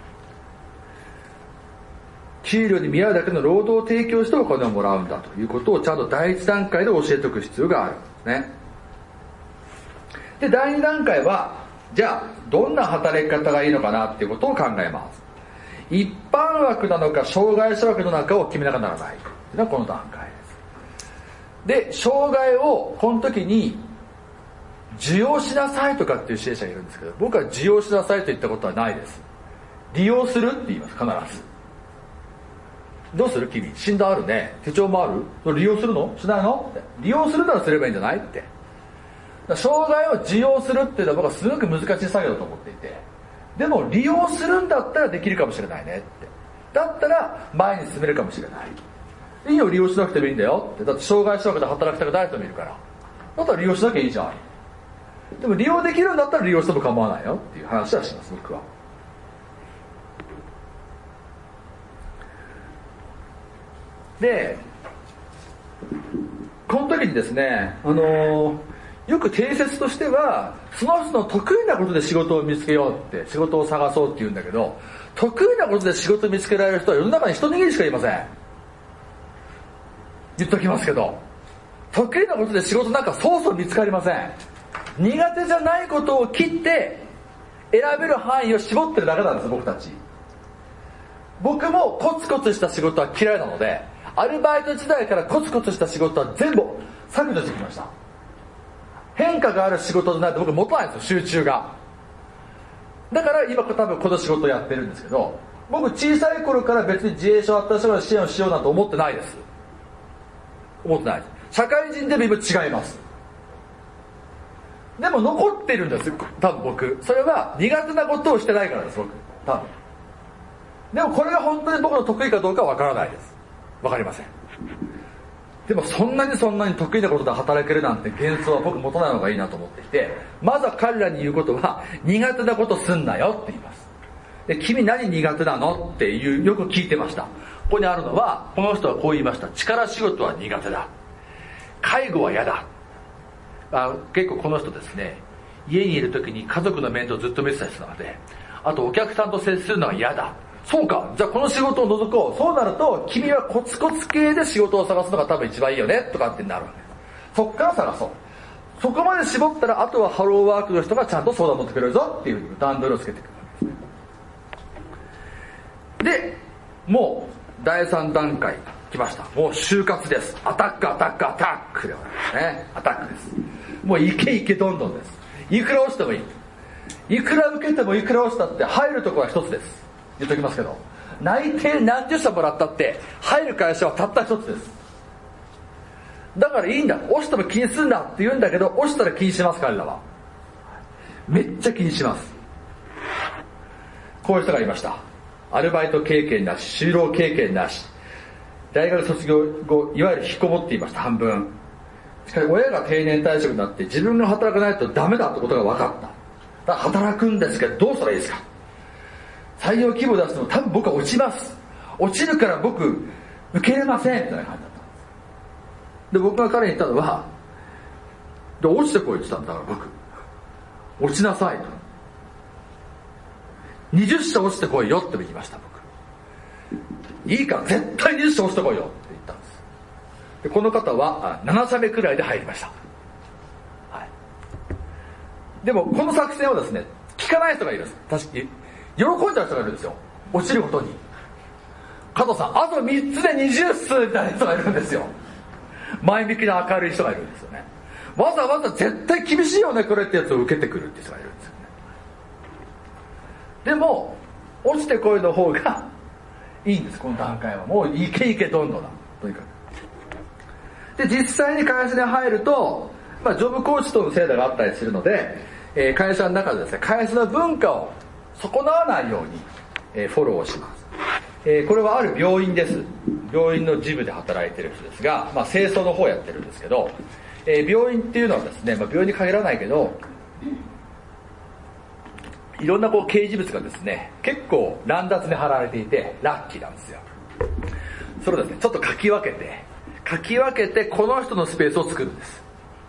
給料に見合うだけの労働を提供してお金をもらうんだということをちゃんと第一段階で教えておく必要があるんですね。で第二段階はじゃあどんな働き方がいいのかなっていうことを考えます。一般枠なのか障害者枠なのかを決めなきゃならないというのはこの段階です。で障害をこの時に受容しなさいとかっていう支援者がいるんですけど、僕は受容しなさいと言ったことはないです。利用するって言います。必ず。どうする君、診断あるね、手帳もある、利用するのしないのって。利用するならすればいいんじゃないって。障害を受容するっていうのは僕はすごく難しい作業だと思っていて、でも利用するんだったらできるかもしれないねって。だったら前に進めるかもしれない。いいよ、利用しなくてもいいんだよって。だって障害者枠で働きたくない人もいるから、だったら利用しなきゃいいじゃん。でも利用できるんだったら利用しても構わないよっていう話はします、僕は。でこの時にですね、よく定説としてはその人の得意なことで仕事を見つけようって、仕事を探そうって言うんだけど、得意なことで仕事を見つけられる人は世の中に一握りしかいません。言っときますけど、得意なことで仕事なんかそうそう見つかりません。苦手じゃないことを切って選べる範囲を絞ってるだけなんです、僕たち。僕もコツコツした仕事は嫌いなので、アルバイト時代からコツコツした仕事は全部削除してきました。変化がある仕事じゃないと僕持たないんですよ、集中が。だから今多分この仕事をやってるんですけど、僕小さい頃から別に自営者発達障害の支援をしようなんて思ってないです。思ってないです。社会人デビューも違います。でも残ってるんです、多分僕。それは苦手なことをしてないからです、僕。多分。でもこれが本当に僕の得意かどうかは分からないです。分かりません。でもそんなに得意なことで働けるなんて幻想は僕持たない方がいいなと思っていて、まずは彼らに言うことは、苦手なことすんなよって言います。で、君何苦手なのっていう、よく聞いてました。ここにあるのは、この人はこう言いました。力仕事は苦手だ。介護は嫌だ。結構この人ですね、家にいる時に家族の面倒をずっと見てた人なので、あとお客さんと接するのは嫌だ。そうか、じゃあこの仕事を除こう。そうなると君はコツコツ系で仕事を探すのが多分一番いいよねとかってなるわけです。そっから探そう。そこまで絞ったら、あとはハローワークの人がちゃんと相談乗ってくれるぞっていうふうに段取りをつけていくわけですね。でもう第3段階来ました。もう就活です。アタックアタックアタックでございますね。アタックです。もういけいけどんどんです。いくら落ちてもいい。いくら受けてもいくら落ちたって入るところは一つです。言っときますけど、内定何十社もらったって入る会社はたった一つです。だからいいんだ、落ちても気にするんだって言うんだけど、落ちたら気にします。彼らはめっちゃ気にします。こういう人がいました。アルバイト経験なし、就労経験なし、大学卒業後いわゆる引きこもっていました。半分しかし親が定年退職になって自分が働かないとダメだってことが分かった。だから働くんですけどどうしたらいいですか。採用希望を出すの多分僕は落ちます。落ちるから僕受けれませんみたいな感じだったんです。で僕が彼に言ったのは、で落ちてこいって言ったんだから僕落ちなさいと、20社落ちてこいよって言いました。僕いいから絶対20社落ちてこいよって言ったんです。でこの方は7社目くらいで入りました、はい、でもこの作戦をですね聞かない人がいるんです。確かに喜んじゃう人がいるんですよ、落ちることに。加藤さんあと3つで20っすみたいな人がいるんですよ。前向きな明るい人がいるんですよね。わざわざ絶対厳しいよねこれってやつを受けてくるって人がいるんですよね。でも落ちてこいの方がいいんです。この段階はもういけいけどんどんだとにかく。で実際に会社に入ると、ジョブコーチとの制度があったりするので、会社の中でですね会社の文化を損なわないように、フォローをします。これはある病院です。病院の事務で働いてる人ですが、清掃の方をやってるんですけど、病院っていうのはですね、病院に限らないけどいろんな掲示物がですね結構乱雑に貼られていてラッキーなんですよ。それをですねちょっと書き分けてこの人のスペースを作るんです。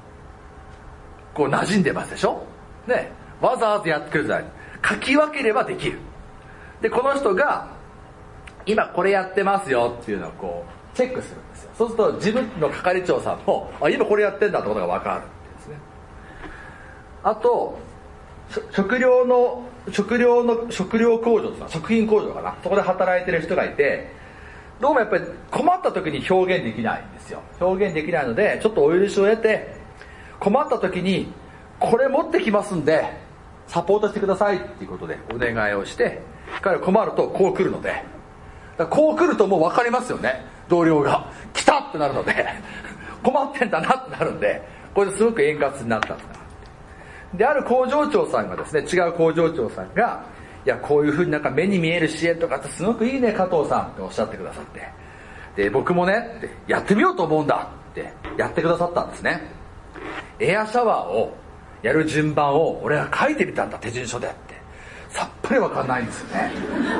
馴染んでますでしょね。わざわざやってくるじゃない。書き分ければできる。でこの人が今これやってますよっていうのをチェックするんですよ。そうすると自分の係長さんも今これやってんだってことが分かるんですね。あと食料工場とか食品工場かな、そこで働いてる人がいて、どうもやっぱり困った時に表現できないんですよ。表現できないのでちょっとお許しを得て、困った時にこれ持ってきますんでサポートしてくださいっていうことでお願いをして、彼は困るとこう来るので、だからこう来るともう分かりますよね。同僚が来たってなるので困ってんだなってなるんで、これですごく円滑になったんだ。である工場長さんがですね、違う工場長さんが、いやこういうふうに目に見える支援とかってすごくいいね加藤さんっておっしゃってくださって、で僕もねってやってみようと思うんだってやってくださったんですね。エアシャワーをやる順番を俺が書いてみたんだ手順書でって、さっぱりわかんないんですよね。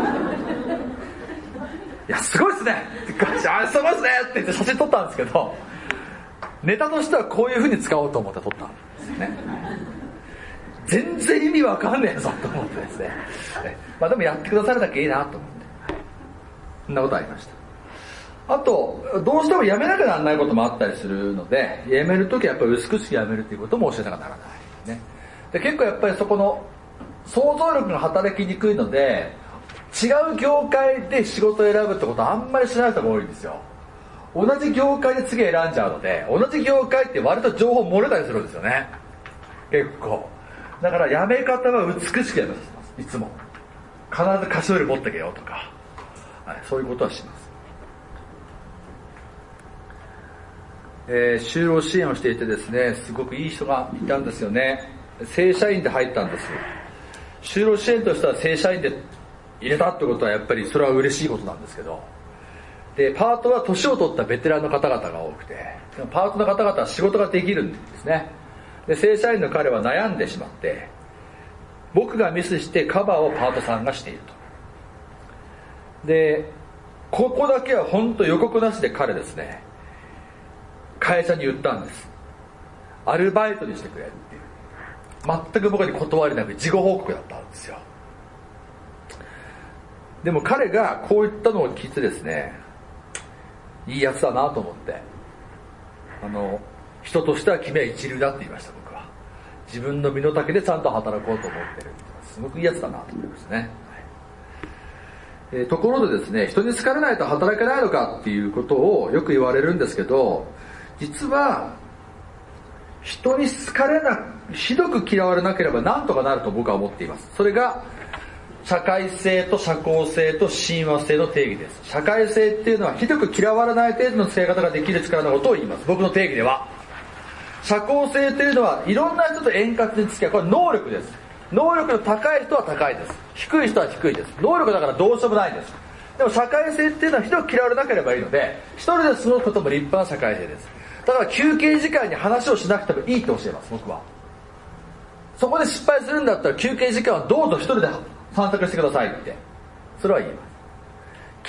いやすごいっすねってすごいっすねって言って写真撮ったんですけど、ネタとしてはこういうふうに使おうと思って撮ったんですよね。全然意味わかんねえぞと思ってですね、でもやってくださるだけいいなと思って、そんなことありました。あとどうしてもやめなきゃならないこともあったりするので、やめるときはやっぱり美しくやめるということも教えなきゃならない、ね、で結構やっぱりそこの想像力が働きにくいので、違う業界で仕事を選ぶってことはあんまりしない人が多いんですよ。同じ業界で次選んじゃうので、同じ業界って割と情報漏れたりするんですよね、結構。だからやめ方は美しくやめます。いつも必ず菓子折り持ってけよとか、そういうことはします。就労支援をしていてですね、すごくいい人がいたんですよね。正社員で入ったんです。就労支援としては正社員で入れたってことはやっぱりそれは嬉しいことなんですけど、でパートは年を取ったベテランの方々が多くて、でもパートの方々は仕事ができるんですね。で正社員の彼は悩んでしまって、僕がミスしてカバーをパートさんがしていると。でここだけは本当予告なしで彼ですね、会社に言ったんです。アルバイトにしてくれっていう。全く僕に断りなく事後報告だったんですよ。でも彼がこう言ったのを聞いてですね、いいやつだなと思って、人としては君は一流だって言いました。僕は自分の身の丈でちゃんと働こうと思ってる。すごくいいやつだなと思いますね、ところでですね、人に好かれないと働けないのかっていうことをよく言われるんですけど、実は人に好かれな、ひどく嫌われなければなんとかなると僕は思っています。それが社会性と社交性と親和性の定義です。社会性っていうのはひどく嫌われない程度の付け方ができる力のことを言います。僕の定義では。社交性というのはいろんな人と円滑に付き合う。これは能力です。能力の高い人は高いです。低い人は低いです。能力だからどうしようもないんです。でも社会性っていうのはひどく嫌われなければいいので、一人で過ごすことも立派な社会性です。 だから休憩時間に話をしなくてもいいって教えます、僕は。そこで失敗するんだったら休憩時間はどうぞ一人で散策してくださいって。それは言います。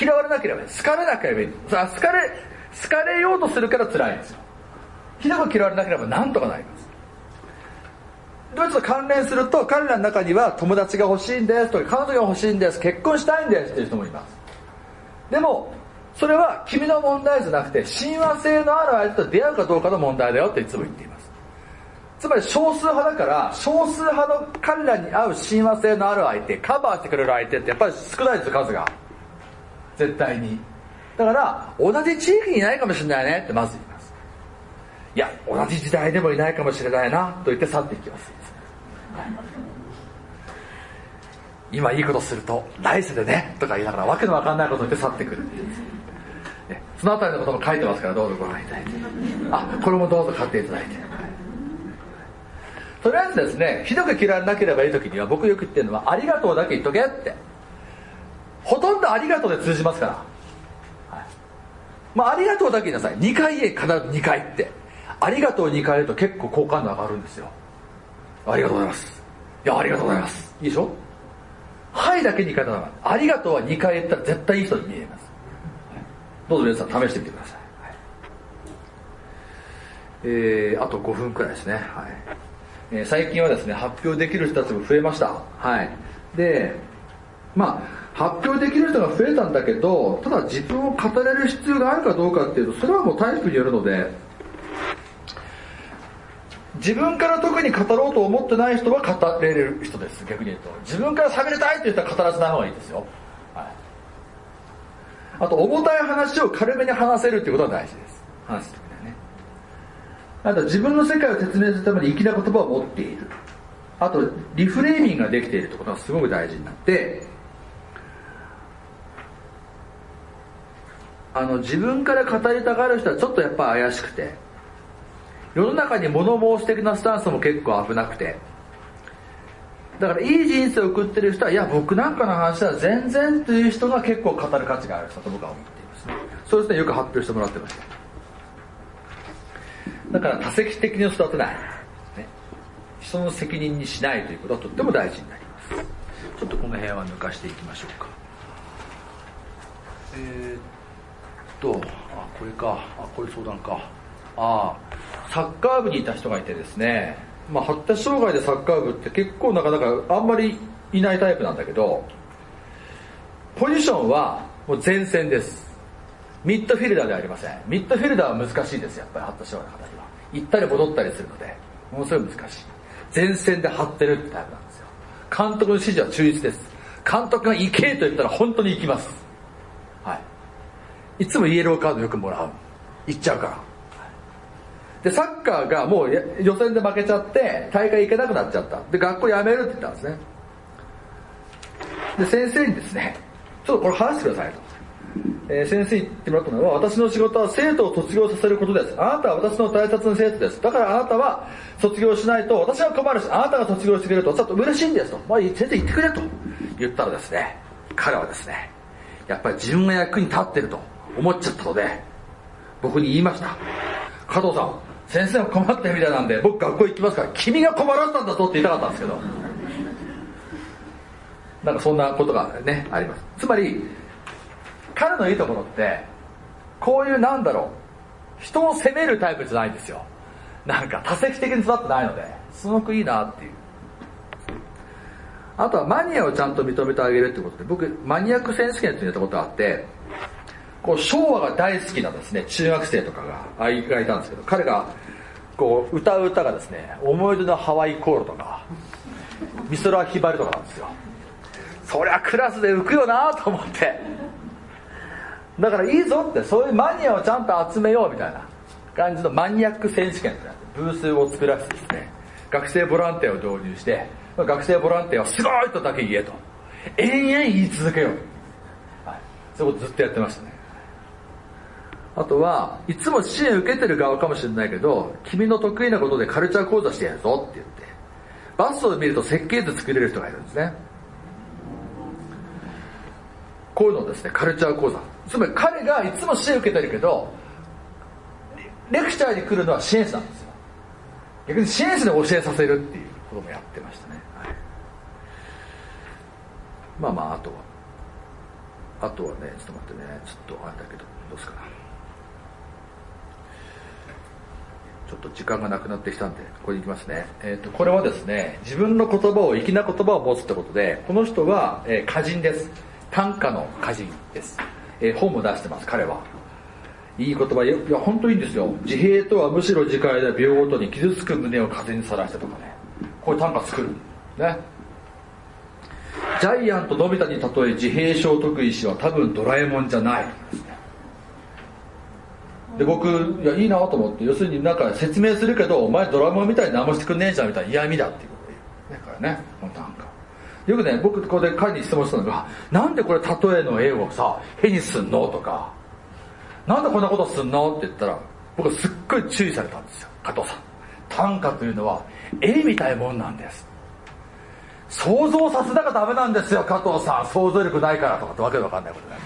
嫌われなければいい。好かれなければいい。好かれようとするから辛いんですよ。ひどく嫌われなければなんとかなります。どうちょっと関連すると、彼らの中には友達が欲しいんですとか、彼女が欲しいんです、結婚したいんですっていう人もいます。でも、それは君の問題じゃなくて、親和性のある相手と出会うかどうかの問題だよっていつも言っています。つまり少数派だから、少数派の彼らに合う親和性のある相手、カバーしてくれる相手ってやっぱり少ないですよ、数が。絶対に。だから、同じ地域にいないかもしれないねってまず言います。いや、同じ時代でもいないかもしれないなと言って去っていきます。今いいことすると来世でねとか言いながらわけのわかんないことを言って去ってくる。そのあたりのことも書いてますからどうぞご覧いただいて、これもどうぞ買っていただいて、とりあえずですね、ひどく嫌われなければいい時には僕よく言ってるのはありがとうだけ言っとけって。ほとんどありがとうで通じますから、ありがとうだけ言いなさい。2回言え、必ず2回って。ありがとう2回言うと結構好感度上がるんですよ。ありがとうございます。いや、ありがとうございます。いいでしょ。はいだけ2回だから。ありがとうは2回言ったら絶対いい人に見えます。どうぞ皆さん試してみてください。あと5分くらいですね。最近はですね、発表できる人たちも増えました。で、発表できる人が増えたんだけど、ただ自分を語れる必要があるかどうかっていうと、それはもうタイプによるので、自分から特に語ろうと思ってない人は語れる人です。逆に言うと自分から喋りたいって言ったら語らせない方がいいですよ。あと重たい話を軽めに話せるっていうことが大事です。話す時にはね。あと自分の世界を説明するために粋な言葉を持っている。あとリフレーミングができているってことがすごく大事になって、自分から語りたがる人はちょっとやっぱ怪しくて、世の中に物申し的なスタンスも結構危なくて、だからいい人生を送ってる人は、いや僕なんかの話は全然という人が結構語る価値がある人と僕は思っていますね。そういう人はよく発表してもらってました。だから多責的に育てない、人の責任にしないということはとっても大事になります。ちょっとこの辺は抜かしていきましょうか。これか、これ相談か。サッカー部にいた人がいてですね、発達障害でサッカー部って結構なかなかあんまりいないタイプなんだけど、ポジションはもう前線です。ミッドフィルダーではありません。ミッドフィルダーは難しいです。やっぱり発達障害の方には行ったり戻ったりするのでものすごい難しい。前線で張ってるってタイプなんですよ。監督の指示は忠実です。監督が行けと言ったら本当に行きます。いつもイエローカードよくもらう。行っちゃうから。で、サッカーがもう予選で負けちゃって大会行けなくなっちゃった。で、学校辞めるって言ったんですね。で、先生にですね、ちょっとこれ話してくださいと。先生に言ってもらったのは、私の仕事は生徒を卒業させることです。あなたは私の大切な生徒です。だからあなたは卒業しないと私は困るし、あなたが卒業してくれるとちょっと嬉しいんですと。先生言ってくれと言ったらですね、彼はですね、やっぱり自分が役に立ってると思っちゃったので、僕に言いました。加藤さん、先生が困ってるみたいなんで僕学校行きますから君が困らせたんだぞって言いたかったんですけど、なんかそんなことがねあります。つまり彼のいいところってこういう人を責めるタイプじゃないんですよ。なんか多責的に育ってないのですごくいいなっていう。あとはマニアをちゃんと認めてあげるってことで、僕マニアック選手権っていうやったことがあって、こう昭和が大好きなですね中学生とかがいたんですけど、彼がこう歌う歌がですね、思い出のハワイコールとか美空ひばりとかなんですよ。そりゃクラスで浮くよなと思って、だからいいぞって、そういうマニアをちゃんと集めようみたいな感じのマニアック選手権ってブースを作らせてですね、学生ボランティアを導入して、学生ボランティアはすごいとだけ言えと延々言い続けよう、そういうことずっとやってましたね。あとはいつも支援受けてる側かもしれないけど、君の得意なことでカルチャー講座してやるぞって言って、バスを見ると設計図作れる人がいるんですね。こういうのですね、カルチャー講座。つまり彼がいつも支援受けてるけどレクチャーに来るのは支援者なんですよ。逆に支援者で教えさせるっていうこともやってましたね、はい、まあまああとはね、ちょっと待ってね、ちょっとあれだけどどうですかな、ちょっと時間がなくなってきたんでこれいきますね。これはですね、自分の言葉を粋な言葉を持つってことで、この人は、歌人です。短歌の歌人です。本も出してます。彼はいい言葉、いや本当にいいんですよ。自閉とはむしろ自戒で秒ごとに傷つく胸を風にさらしてとかね、こういう短歌作るね。ジャイアントのび太に例え自閉症得意師は多分ドラえもんじゃないですね。で僕いやいいなと思って、要するになんか説明するけどお前ドラえもんみたいに何もしてくんねえじゃんみたいな嫌味だっていうことで言うからね、この短歌よくね、僕ここで彼に質問したのが、なんでこれ例えの絵をさ絵にすんのとか、なんでこんなことすんのって言ったら、僕はすっごい注意されたんですよ。加藤さん、短歌というのは絵みたいもんなんです、想像させなきゃダメなんですよ加藤さん、想像力ないからとかってわけわかんないことなん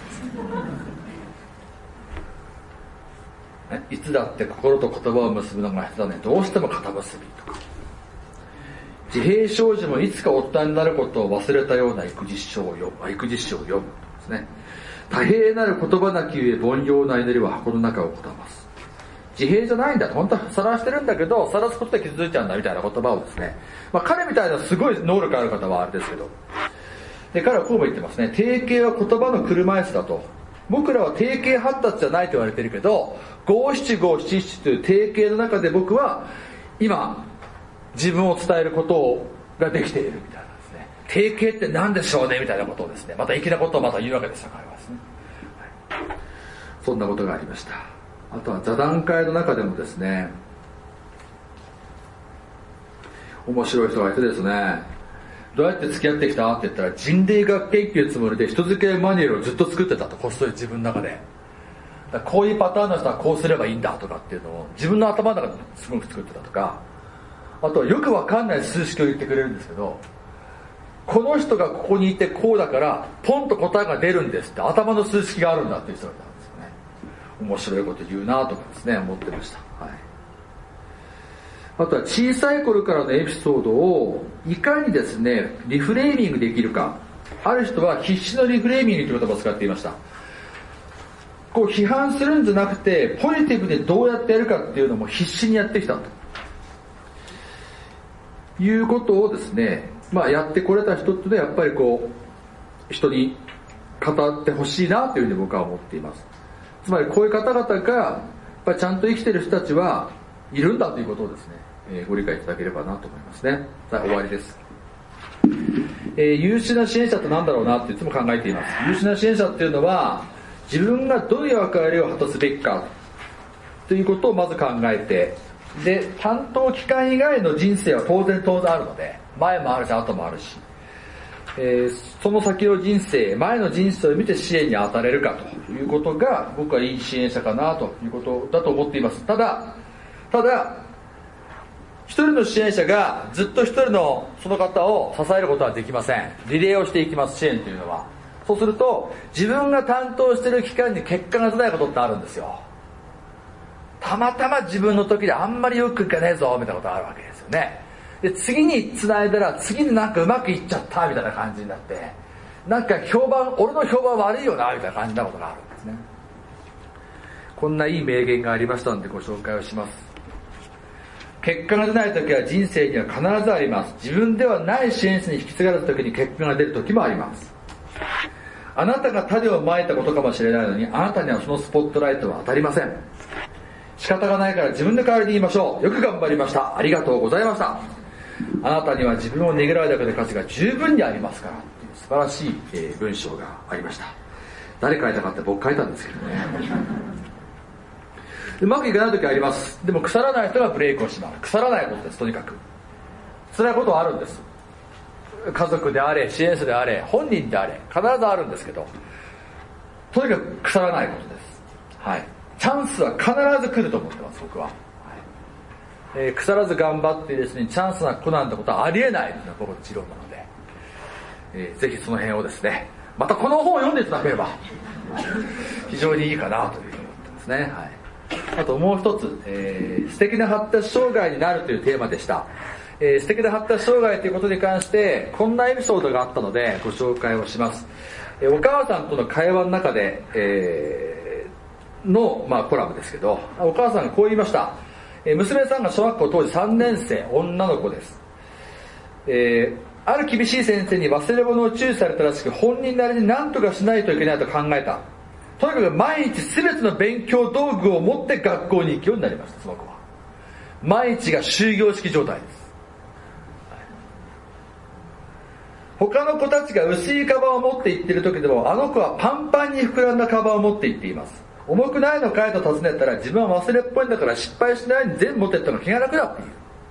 ですいつだって心と言葉を結ぶのが下手だね、どうしても肩結びとか、自閉症児もいつか夫になることを忘れたような育児書を読むですね。多平なる言葉なきゆえ凡庸な祈りは箱の中をこだます。自閉じゃないんだと、本当は晒してるんだけど晒すことで傷ついちゃうんだみたいな言葉をですね、彼みたいなすごい能力ある方はあれですけど、で彼はこうも言ってますね。定型は言葉の車椅子だと。僕らは定型発達じゃないと言われてるけど、五七五七七という定型の中で僕は今自分を伝えることができているみたいなですね。定型って何でしょうねみたいなことをですね、また粋なことをまた言うわけですよ、彼はですね、はい、そんなことがありました。あとは座談会の中でもですね、面白い人がいてですね、どうやって付き合ってきたって言ったら、人類学研究つもりで人付き合いマニュアルをずっと作ってたと、こっそり自分の中で。だこういうパターンの人はこうすればいいんだとかっていうのを自分の頭の中ですごく作ってたとか、あとはよくわかんない数式を言ってくれるんですけど、この人がここにいてこうだからポンと答えが出るんですって頭の数式があるんだっていう人がいたんですよね。面白いこと言うなとかですね思ってました、はい。あとは小さい頃からのエピソードをいかにですねリフレーミングできるか。ある人は必死のリフレーミングという言葉を使っていました。こう批判するんじゃなくてポジティブでどうやってやるかっていうのも必死にやってきたということをですね、やってこれた人ってのはやっぱりこう人に語ってほしいなというふうに僕は思っています。つまりこういう方々がやっぱりちゃんと生きている人たちはいるんだということをですね、ご理解いただければなと思いますね。さあ終わりです。優秀な支援者って何だろうなっていつも考えています。優秀な支援者っていうのは自分がどういう役割を果たすべきかということをまず考えて、で担当期間以外の人生は当然あるので、前もあるし後もあるし、その先の人生、前の人生を見て支援に当たれるかということが僕はいい支援者かなということだと思っています。ただ一人の支援者がずっと一人のその方を支えることはできません。リレーをしていきます、支援というのは。そうすると自分が担当している期間に結果が出ないことってあるんですよ。たまたま自分の時であんまりよくいかねえぞみたいなことがあるわけですよね。で次に繋いだら次になんかうまくいっちゃったみたいな感じになって、なんか俺の評判悪いよなみたいな感じなことがあるんですね。こんないい名言がありましたのでご紹介をします。結果が出ない時は人生には必ずあります。自分ではない支援者に引き継がれた時に結果が出る時もあります。あなたが種をまいたことかもしれないのに、あなたにはそのスポットライトは当たりません。仕方がないから自分で代わりに言いましょう。よく頑張りました。ありがとうございました。あなたには自分をねぎらうだけの価値が十分にありますから、っていう素晴らしい文章がありました。誰書いたかって僕書いたんですけどね。うまくいかない時あります。でも腐らない人がブレイクをします。腐らないことです。とにかく辛いことはあるんです。家族であれ、支援者であれ、本人であれ、必ずあるんですけど、とにかく腐らないことです。はい。チャンスは必ず来ると思ってます、僕は。はい。腐らず頑張っているうちにチャンスが来なんてことはありえないというのが僕の持論なので、ぜひその辺をですね、またこの本を読んでいただければ非常にいいかなというふうに思ってますね。はい。 あともう一つ、素敵な発達障害になるというテーマでした。素敵な発達障害ということに関してこんなエピソードがあったのでご紹介をします。お母さんとの会話の中で、コラムですけど、お母さんがこう言いました。娘さんが小学校当時3年生、女の子です。ある厳しい先生に忘れ物を注意されたらしく、本人なりに何とかしないといけないと考えた。とにかく毎日全ての勉強道具を持って学校に行くようになりました。その子は毎日が終業式状態です。他の子たちが薄いカバンを持って行っている時でも、あの子はパンパンに膨らんだカバンを持って行っています。重くないのかいと尋ねたら、自分は忘れっぽいんだから失敗しないように全部持っていったのが気が楽だっていう。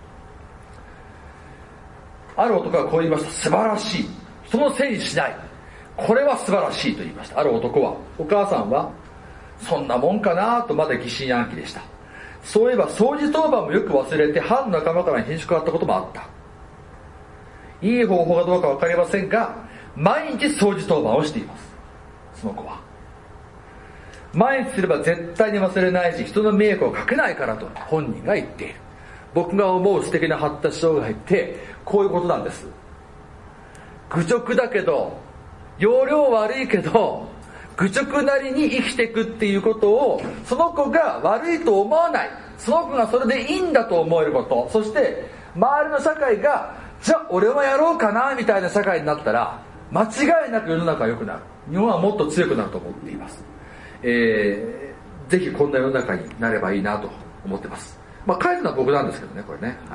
ある男はこう言いました。素晴らしい。人のせいにしない。これは素晴らしいと言いました。ある男は。お母さんは、そんなもんかなとまだ疑心暗鬼でした。そういえば掃除当番もよく忘れて班の仲間から品種変わったこともあった。いい方法かどうかわかりませんが、毎日掃除当番をしています。その子は。毎日すれば絶対に忘れないし、人の迷惑をかけないからと本人が言っている。僕が思う素敵な発達障害ってこういうことなんです。愚直だけど、容量悪いけど、愚直なりに生きていくっていうことを、その子が悪いと思わない、その子がそれでいいんだと思えること、そして周りの社会がじゃあ俺はやろうかなみたいな社会になったら、間違いなく世の中は良くなる。日本はもっと強くなると思っています。ぜひこんな世の中になればいいなと思ってます。書いたのは僕なんですけどね、これね。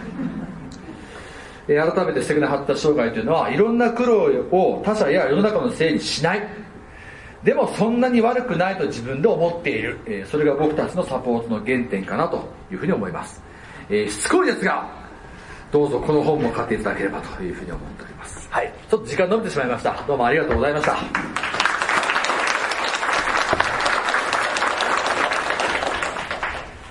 はい。改めて素敵な発達障害というのは、いろんな苦労を他者や世の中のせいにしない。でもそんなに悪くないと自分で思っている。それが僕たちのサポートの原点かなというふうに思います。しつこいですが、どうぞこの本も買っていただければというふうに思っております。はい。ちょっと時間伸びてしまいました。どうもありがとうございました。